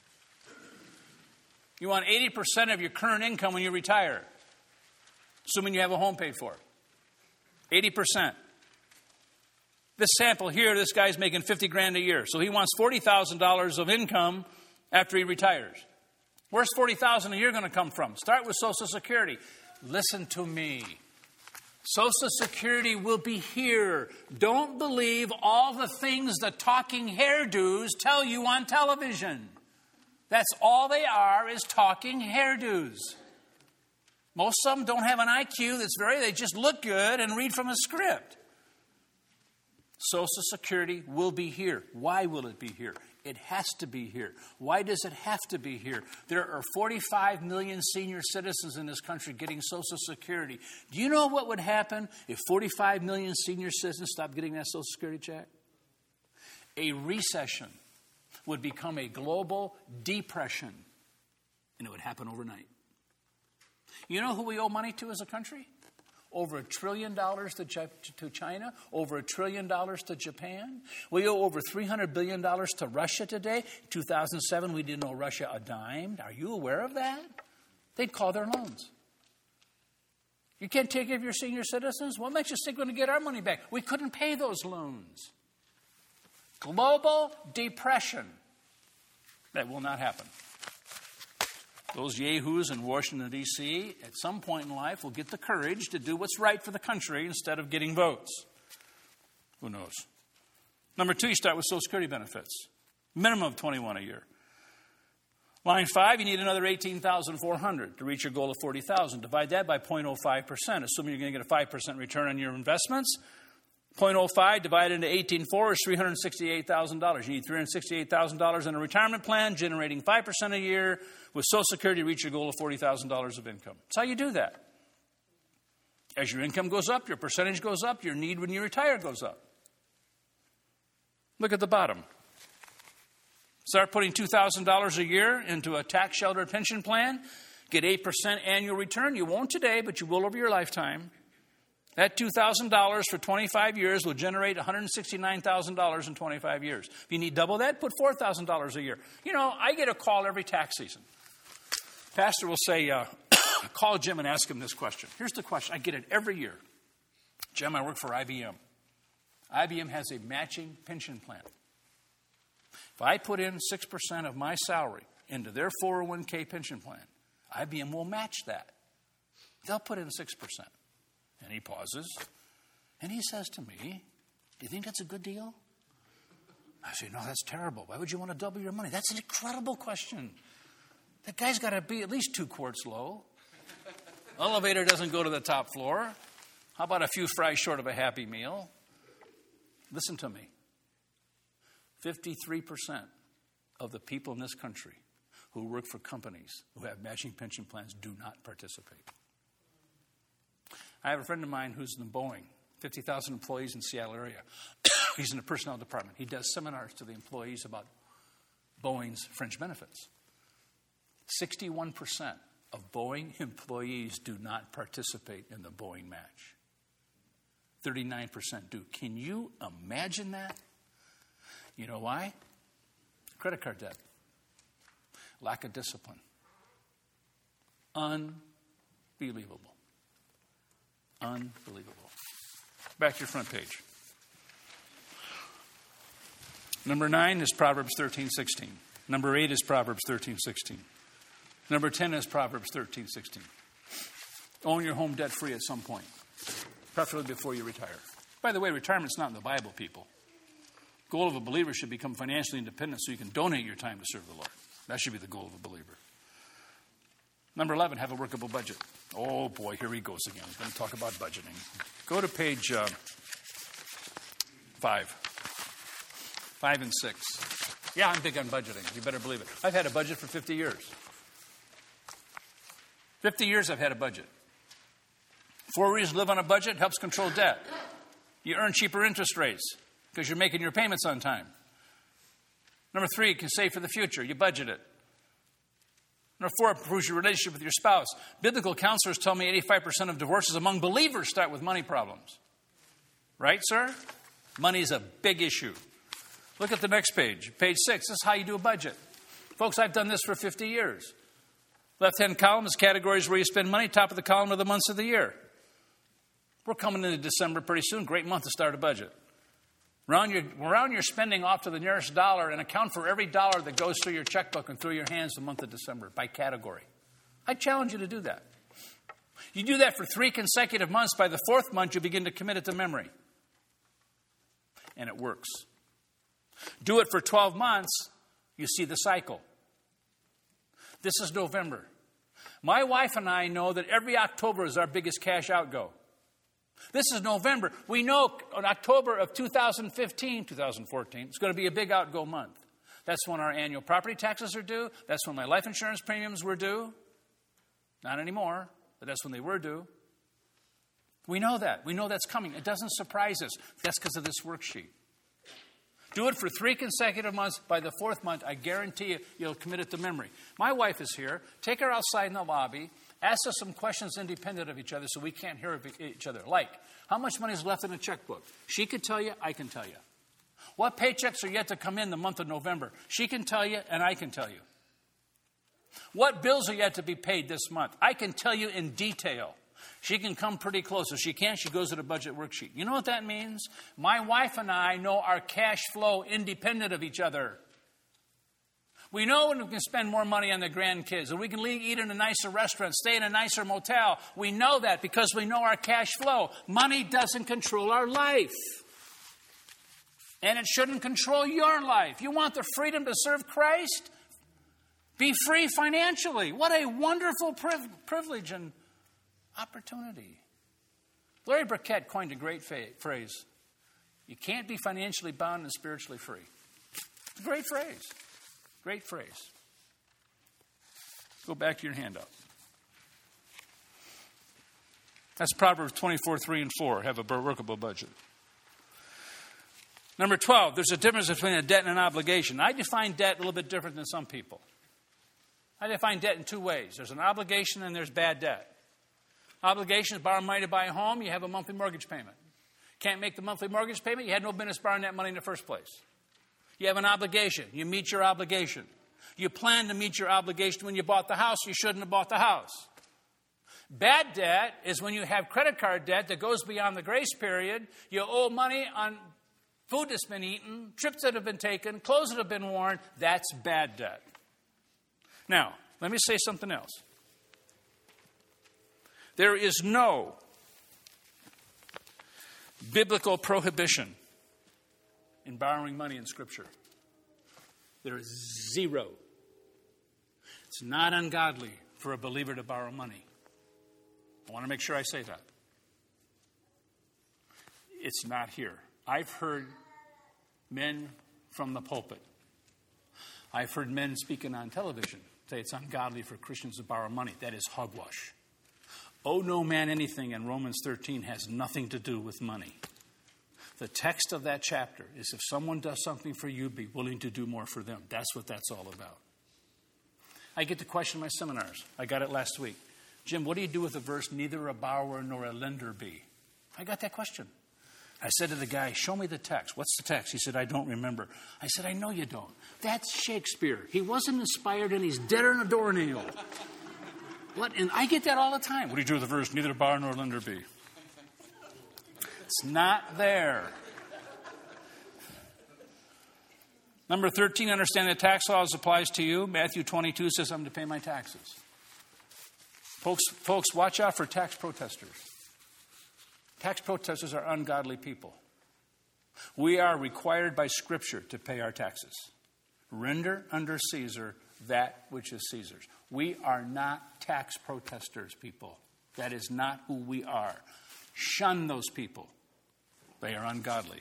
You want 80% of your current income when you retire, assuming you have a home paid for. 80%. This sample here, this guy's making $50,000 a year. So he wants $40,000 of income after he retires. Where's $40,000 a year going to come from? Start with Social Security. Listen to me. Social Security will be here. Don't believe all the things the talking hairdos tell you on television. That's all they are, is talking hairdos. Most of them don't have an IQ they just look good and read from a script. Social Security will be here. Why will it be here? It has to be here. Why does it have to be here? There are 45 million senior citizens in this country getting Social Security. Do you know what would happen if 45 million senior citizens stopped getting that Social Security check? A recession would become a global depression, and it would happen overnight. You know who we owe money to as a country? Over $1 trillion to China, over $1 trillion to Japan. We owe over $300 billion to Russia today. 2007, we didn't owe Russia a dime. Are you aware of that? They'd call their loans. You can't take care of your senior citizens? What makes you think we're going to get our money back? We couldn't pay those loans. Global depression. That will not happen. Those yahoos in Washington, D.C., at some point in life will get the courage to do what's right for the country instead of getting votes. Who knows? Number 2, you start with Social Security benefits. Minimum of $21,000 a year. Line 5, you need another $18,400 to reach your goal of $40,000. Divide that by 0.05%, assuming you're going to get a 5% return on your investments. 0.05 divided into 18.4 is $368,000. You need $368,000 in a retirement plan, generating 5% a year with Social Security to reach your goal of $40,000 of income. That's how you do that. As your income goes up, your percentage goes up, your need when you retire goes up. Look at the bottom. Start putting $2,000 a year into a tax-sheltered pension plan. Get 8% annual return. You won't today, but you will over your lifetime. That $2,000 for 25 years will generate $169,000 in 25 years. If you need double that, put $4,000 a year. You know, I get a call every tax season. Pastor will say, call Jim and ask him this question. Here's the question. I get it every year. Jim, I work for IBM. IBM has a matching pension plan. If I put in 6% of my salary into their 401k pension plan, IBM will match that. They'll put in 6%. And he pauses, and he says to me, do you think that's a good deal? I say, no, that's terrible. Why would you want to double your money? That's an incredible question. That guy's got to be at least 2 quarts low. Elevator doesn't go to the top floor. How about a few fries short of a Happy Meal? Listen to me. 53% of the people in this country who work for companies who have matching pension plans do not participate. I have a friend of mine who's in Boeing, 50,000 employees in the Seattle area. He's in the personnel department. He does seminars to the employees about Boeing's fringe benefits. 61% of Boeing employees do not participate in the Boeing match. 39% do. Can you imagine that? You know why? Credit card debt. Lack of discipline. Unbelievable. Unbelievable. Back to your front page. Number 9 is Proverbs 13:16. Number 8 is Proverbs 13:16. Number 10 is Proverbs 13:16. Own your home debt-free at some point, preferably before you retire. By the way, retirement's not in the Bible, people. The goal of a believer should become financially independent so you can donate your time to serve the Lord. That should be the goal of a believer. Number 11, have a workable budget. Oh, boy, here he goes again. He's going to talk about budgeting. Go to page 5. 5 and 6. Yeah, I'm big on budgeting. You better believe it. I've had a budget for 50 years. 50 years I've had a budget. 4 reasons to live on a budget: helps control debt. You earn cheaper interest rates because you're making your payments on time. Number 3, you can save for the future. You budget it. Number 4, improves your relationship with your spouse. Biblical counselors tell me 85% of divorces among believers start with money problems. Right, sir? Money is a big issue. Look at the next page. Page 6. This is how you do a budget. Folks, I've done this for 50 years. Left-hand column is categories where you spend money. Top of the column are the months of the year. We're coming into December pretty soon. Great month to start a budget. Round your spending off to the nearest dollar and account for every dollar that goes through your checkbook and through your hands the month of December by category. I challenge you to do that. You do that for 3 consecutive months. By the 4th month, you begin to commit it to memory. And it works. Do it for 12 months, you see the cycle. This is November. My wife and I know that every October is our biggest cash outgo. This is November. We know in October of 2014, it's going to be a big outgo month. That's when our annual property taxes are due. That's when my life insurance premiums were due. Not anymore, but that's when they were due. We know that. We know that's coming. It doesn't surprise us. That's because of this worksheet. Do it for 3 consecutive months. By the 4th month, I guarantee you, you'll commit it to memory. My wife is here. Take her outside in the lobby. Ask us some questions independent of each other so we can't hear of each other. Like, how much money is left in a checkbook? She could tell you, I can tell you. What paychecks are yet to come in the month of November? She can tell you, and I can tell you. What bills are yet to be paid this month? I can tell you in detail. She can come pretty close. If she can't, she goes to the budget worksheet. You know what that means? My wife and I know our cash flow independent of each other. We know when we can spend more money on the grandkids, and we can eat in a nicer restaurant, stay in a nicer motel. We know that because we know our cash flow. Money doesn't control our life. And it shouldn't control your life. You want the freedom to serve Christ? Be free financially. What a wonderful privilege and opportunity. Larry Burkett coined a great phrase. You can't be financially bound and spiritually free. Great phrase. Great phrase. Go back to your handout. That's Proverbs 24, 3 and 4. Have a workable budget. Number 12, there's a difference between a debt and an obligation. I define debt a little bit different than some people. I define debt in two ways. There's an obligation and there's bad debt. Obligation is borrow money to buy a home. You have a monthly mortgage payment. Can't make the monthly mortgage payment. You had no business borrowing that money in the first place. You have an obligation. You meet your obligation. You plan to meet your obligation when you bought the house. You shouldn't have bought the house. Bad debt is when you have credit card debt that goes beyond the grace period. You owe money on food that's been eaten, trips that have been taken, clothes that have been worn. That's bad debt. Now, let me say something else. There is no biblical prohibition in borrowing money in Scripture. There is zero. It's not ungodly for a believer to borrow money. I want to make sure I say that. It's not here. I've heard men from the pulpit. I've heard men speaking on television say it's ungodly for Christians to borrow money. That is hogwash. Owe no man anything in Romans 13 has nothing to do with money. The text of that chapter is if someone does something for you, be willing to do more for them. That's what that's all about. I get the question in my seminars. I got it last week. Jim, what do you do with the verse, neither a borrower nor a lender be? I got that question. I said to the guy, show me the text. What's the text? He said, I don't remember. I said, I know you don't. That's Shakespeare. He wasn't inspired and he's deader than a doornail. What? And I get that all the time. What do you do with the verse, neither a borrower nor a lender be? It's not there. Number 13, understand that tax laws applies to you. Matthew 22 says I'm to pay my taxes. Folks, watch out for tax protesters. Tax protesters are ungodly people. We are required by Scripture to pay our taxes. Render unto Caesar that which is Caesar's. We are not tax protesters, people. That is not who we are. Shun those people. They are ungodly.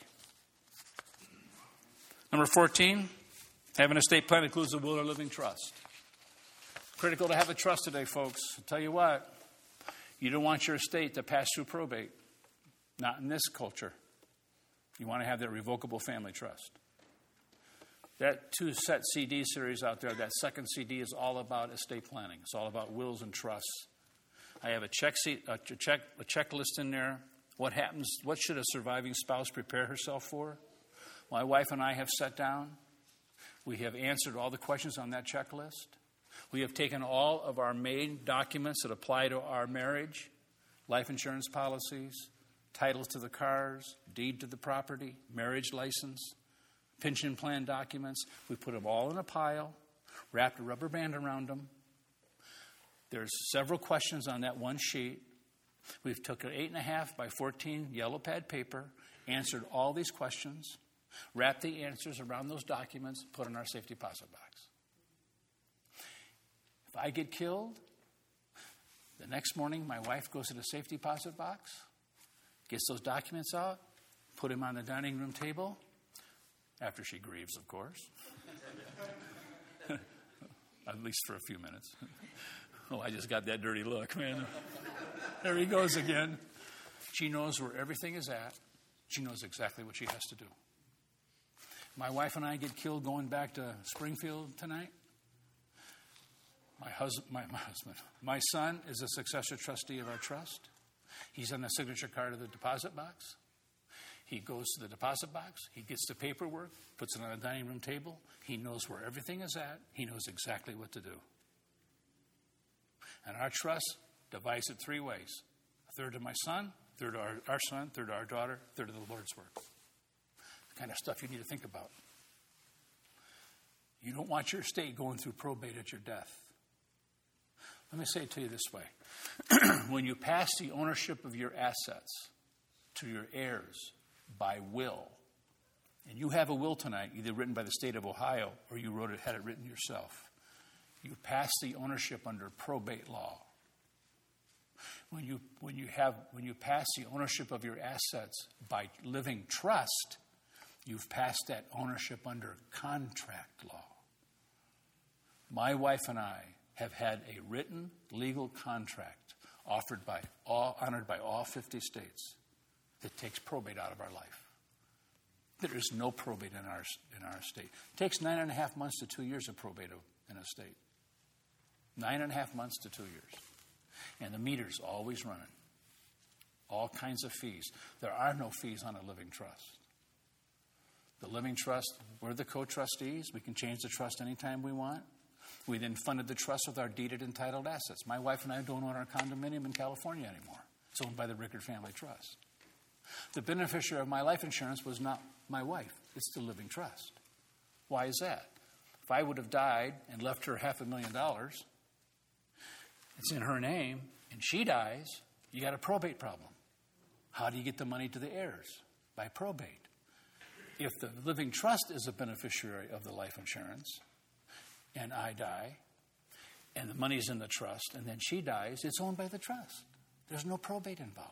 Number 14, having an estate plan includes a will or living trust. Critical to have a trust today, folks. I'll tell you what, you don't want your estate to pass through probate. Not in this culture. You want to have that revocable family trust. That 2-set CD series out there, that second CD is all about estate planning. It's all about wills and trusts. I have a checklist in there. What happens? What should a surviving spouse prepare herself for? My wife and I have sat down. We have answered all the questions on that checklist. We have taken all of our main documents that apply to our marriage, life insurance policies, titles to the cars, deed to the property, marriage license, pension plan documents. We put them all in a pile, wrapped a rubber band around them. There's several questions on that one sheet. We've took an 8.5 by 14 yellow pad paper, answered all these questions, wrapped the answers around those documents, put in our safe deposit box. If I get killed, the next morning my wife goes to the safe deposit box, gets those documents out, put them on the dining room table, after she grieves, of course. At least for a few minutes. Oh, I just got that dirty look, man. There he goes again. She knows where everything is at. She knows exactly what she has to do. My wife and I get killed going back to Springfield tonight. My son is a successor trustee of our trust. He's on the signature card of the deposit box. He goes to the deposit box. He gets the paperwork, puts it on the dining room table. He knows where everything is at. He knows exactly what to do. And our trust divides it 3 ways. A third to my son, a third to our son, a third to our daughter, a third to the Lord's work. The kind of stuff you need to think about. You don't want your estate going through probate at your death. Let me say it to you this way. When you pass the ownership of your assets to your heirs by will, and you have a will tonight, either written by the state of Ohio or you had it written yourself, you pass the ownership under probate law. When you pass the ownership of your assets by living trust, you've passed that ownership under contract law. My wife and I have had a written legal contract honored by all 50 states that takes probate out of our life. There is no probate in our state. It takes 9.5 months to 2 years of probate in a state. 9.5 months to 2 years. And the meter's always running. All kinds of fees. There are no fees on a living trust. The living trust, we're the co-trustees. We can change the trust anytime we want. We then funded the trust with our deeded entitled assets. My wife and I don't own our condominium in California anymore. It's owned by the Rickard Family Trust. The beneficiary of my life insurance was not my wife. It's the living trust. Why is that? If I would have died and left her $500,000, it's in her name, and she dies, you got a probate problem. How do you get the money to the heirs? By probate. If the living trust is a beneficiary of the life insurance, and I die, and the money's in the trust, and then she dies, it's owned by the trust. There's no probate involved.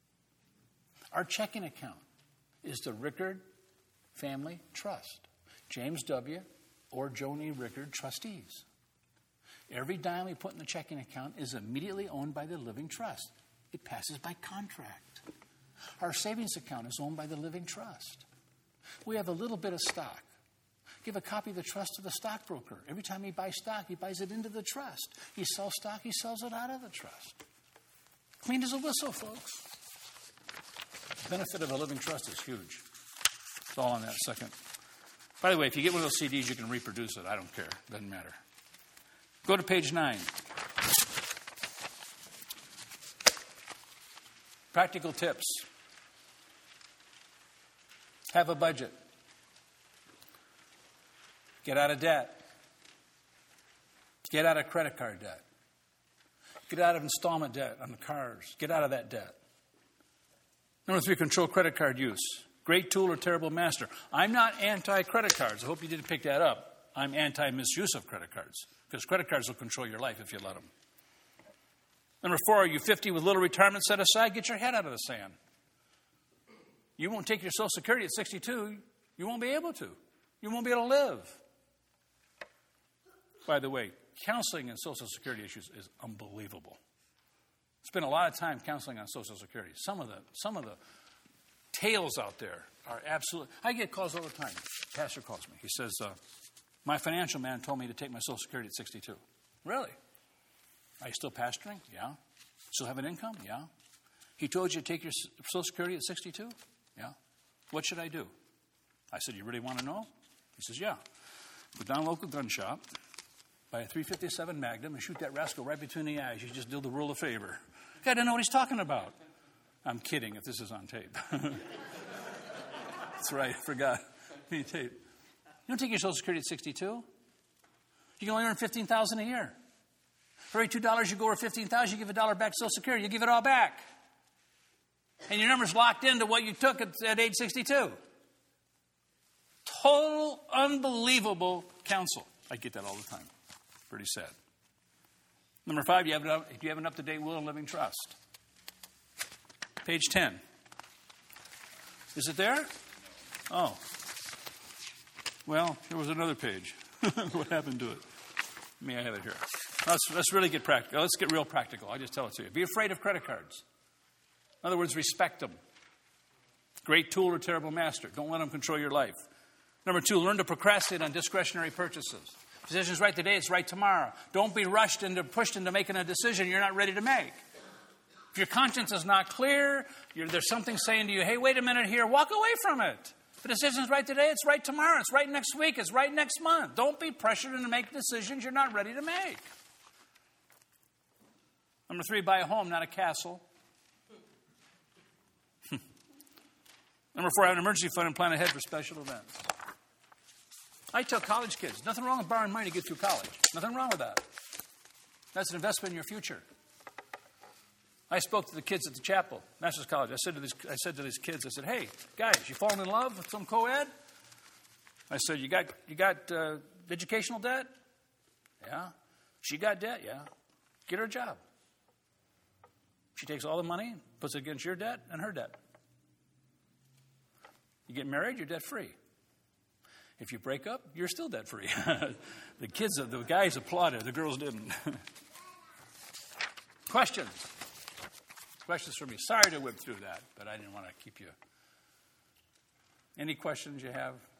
Our checking account is the Rickard Family Trust. James W. or Joan E. Rickard trustees. Every dime we put in the checking account is immediately owned by the living trust. It passes by contract. Our savings account is owned by the living trust. We have a little bit of stock. Give a copy of the trust to the stockbroker. Every time he buys stock, he buys it into the trust. He sells stock, he sells it out of the trust. Clean as a whistle, folks. The benefit of a living trust is huge. It's all on that second. By the way, if you get one of those CDs, you can reproduce it. I don't care. Doesn't matter. Go to page 9. Practical tips. Have a budget. Get out of debt. Get out of credit card debt. Get out of installment debt on the cars. Get out of that debt. Number 3, control credit card use. Great tool or terrible master. I'm not anti-credit cards. I hope you didn't pick that up. I'm anti-misuse of credit cards. Because credit cards will control your life if you let them. Number 4, are you 50 with little retirement set aside? Get your head out of the sand. You won't take your Social Security at 62. You won't be able to. You won't be able to live. By the way, counseling in Social Security issues is unbelievable. Spend a lot of time counseling on Social Security. Some of the tales out there are absolute. I get calls all the time. Pastor calls me. He says, my financial man told me to take my Social Security at 62. Really? Are you still pastoring? Yeah. Still have an income? Yeah. He told you to take your Social Security at 62? Yeah. What should I do? I said, you really want to know? He says, yeah. Go down to a local gun shop, buy a .357 Magnum, and shoot that rascal right between the eyes. You just do the world a favor. Guy doesn't know what he's talking about. I'm kidding if this is on tape. That's right, I forgot. Tape. You don't take your Social Security at 62. You can only earn $15,000 a year. For every $2 you go over $15,000, you give $1 back to Social Security. You give it all back. And your number's locked into what you took at age 62. Total unbelievable counsel. I get that all the time. Pretty sad. Number 5, do you have an up-to-date will and living trust? Page 10. Is it there? Oh. Well, there was another page. What happened to it? May I have it here? Let's really get practical. Let's get real practical. I'll just tell it to you. Be afraid of credit cards. In other words, respect them. Great tool or terrible master. Don't let them control your life. Number 2, learn to procrastinate on discretionary purchases. Decision's right today, it's right tomorrow. Don't be pushed into making a decision you're not ready to make. If your conscience is not clear, there's something saying to you, hey, wait a minute here, walk away from it. If the decision's right today, it's right tomorrow, it's right next week, it's right next month. Don't be pressured into making decisions you're not ready to make. Number 3, buy a home, not a castle. Number 4, have an emergency fund and plan ahead for special events. I tell college kids, nothing wrong with borrowing money to get through college. Nothing wrong with that. That's an investment in your future. I spoke to the kids at the chapel, Masters College. I said to these kids, I said, hey, guys, you falling in love with some co-ed? I said, you got educational debt? Yeah. She got debt? Yeah. Get her a job. She takes all the money, puts it against your debt and her debt. You get married, you're debt-free. If you break up, you're still debt-free. The guys applauded, the girls didn't. Questions? Questions for me. Sorry to whip through that, but I didn't want to keep you. Any questions you have?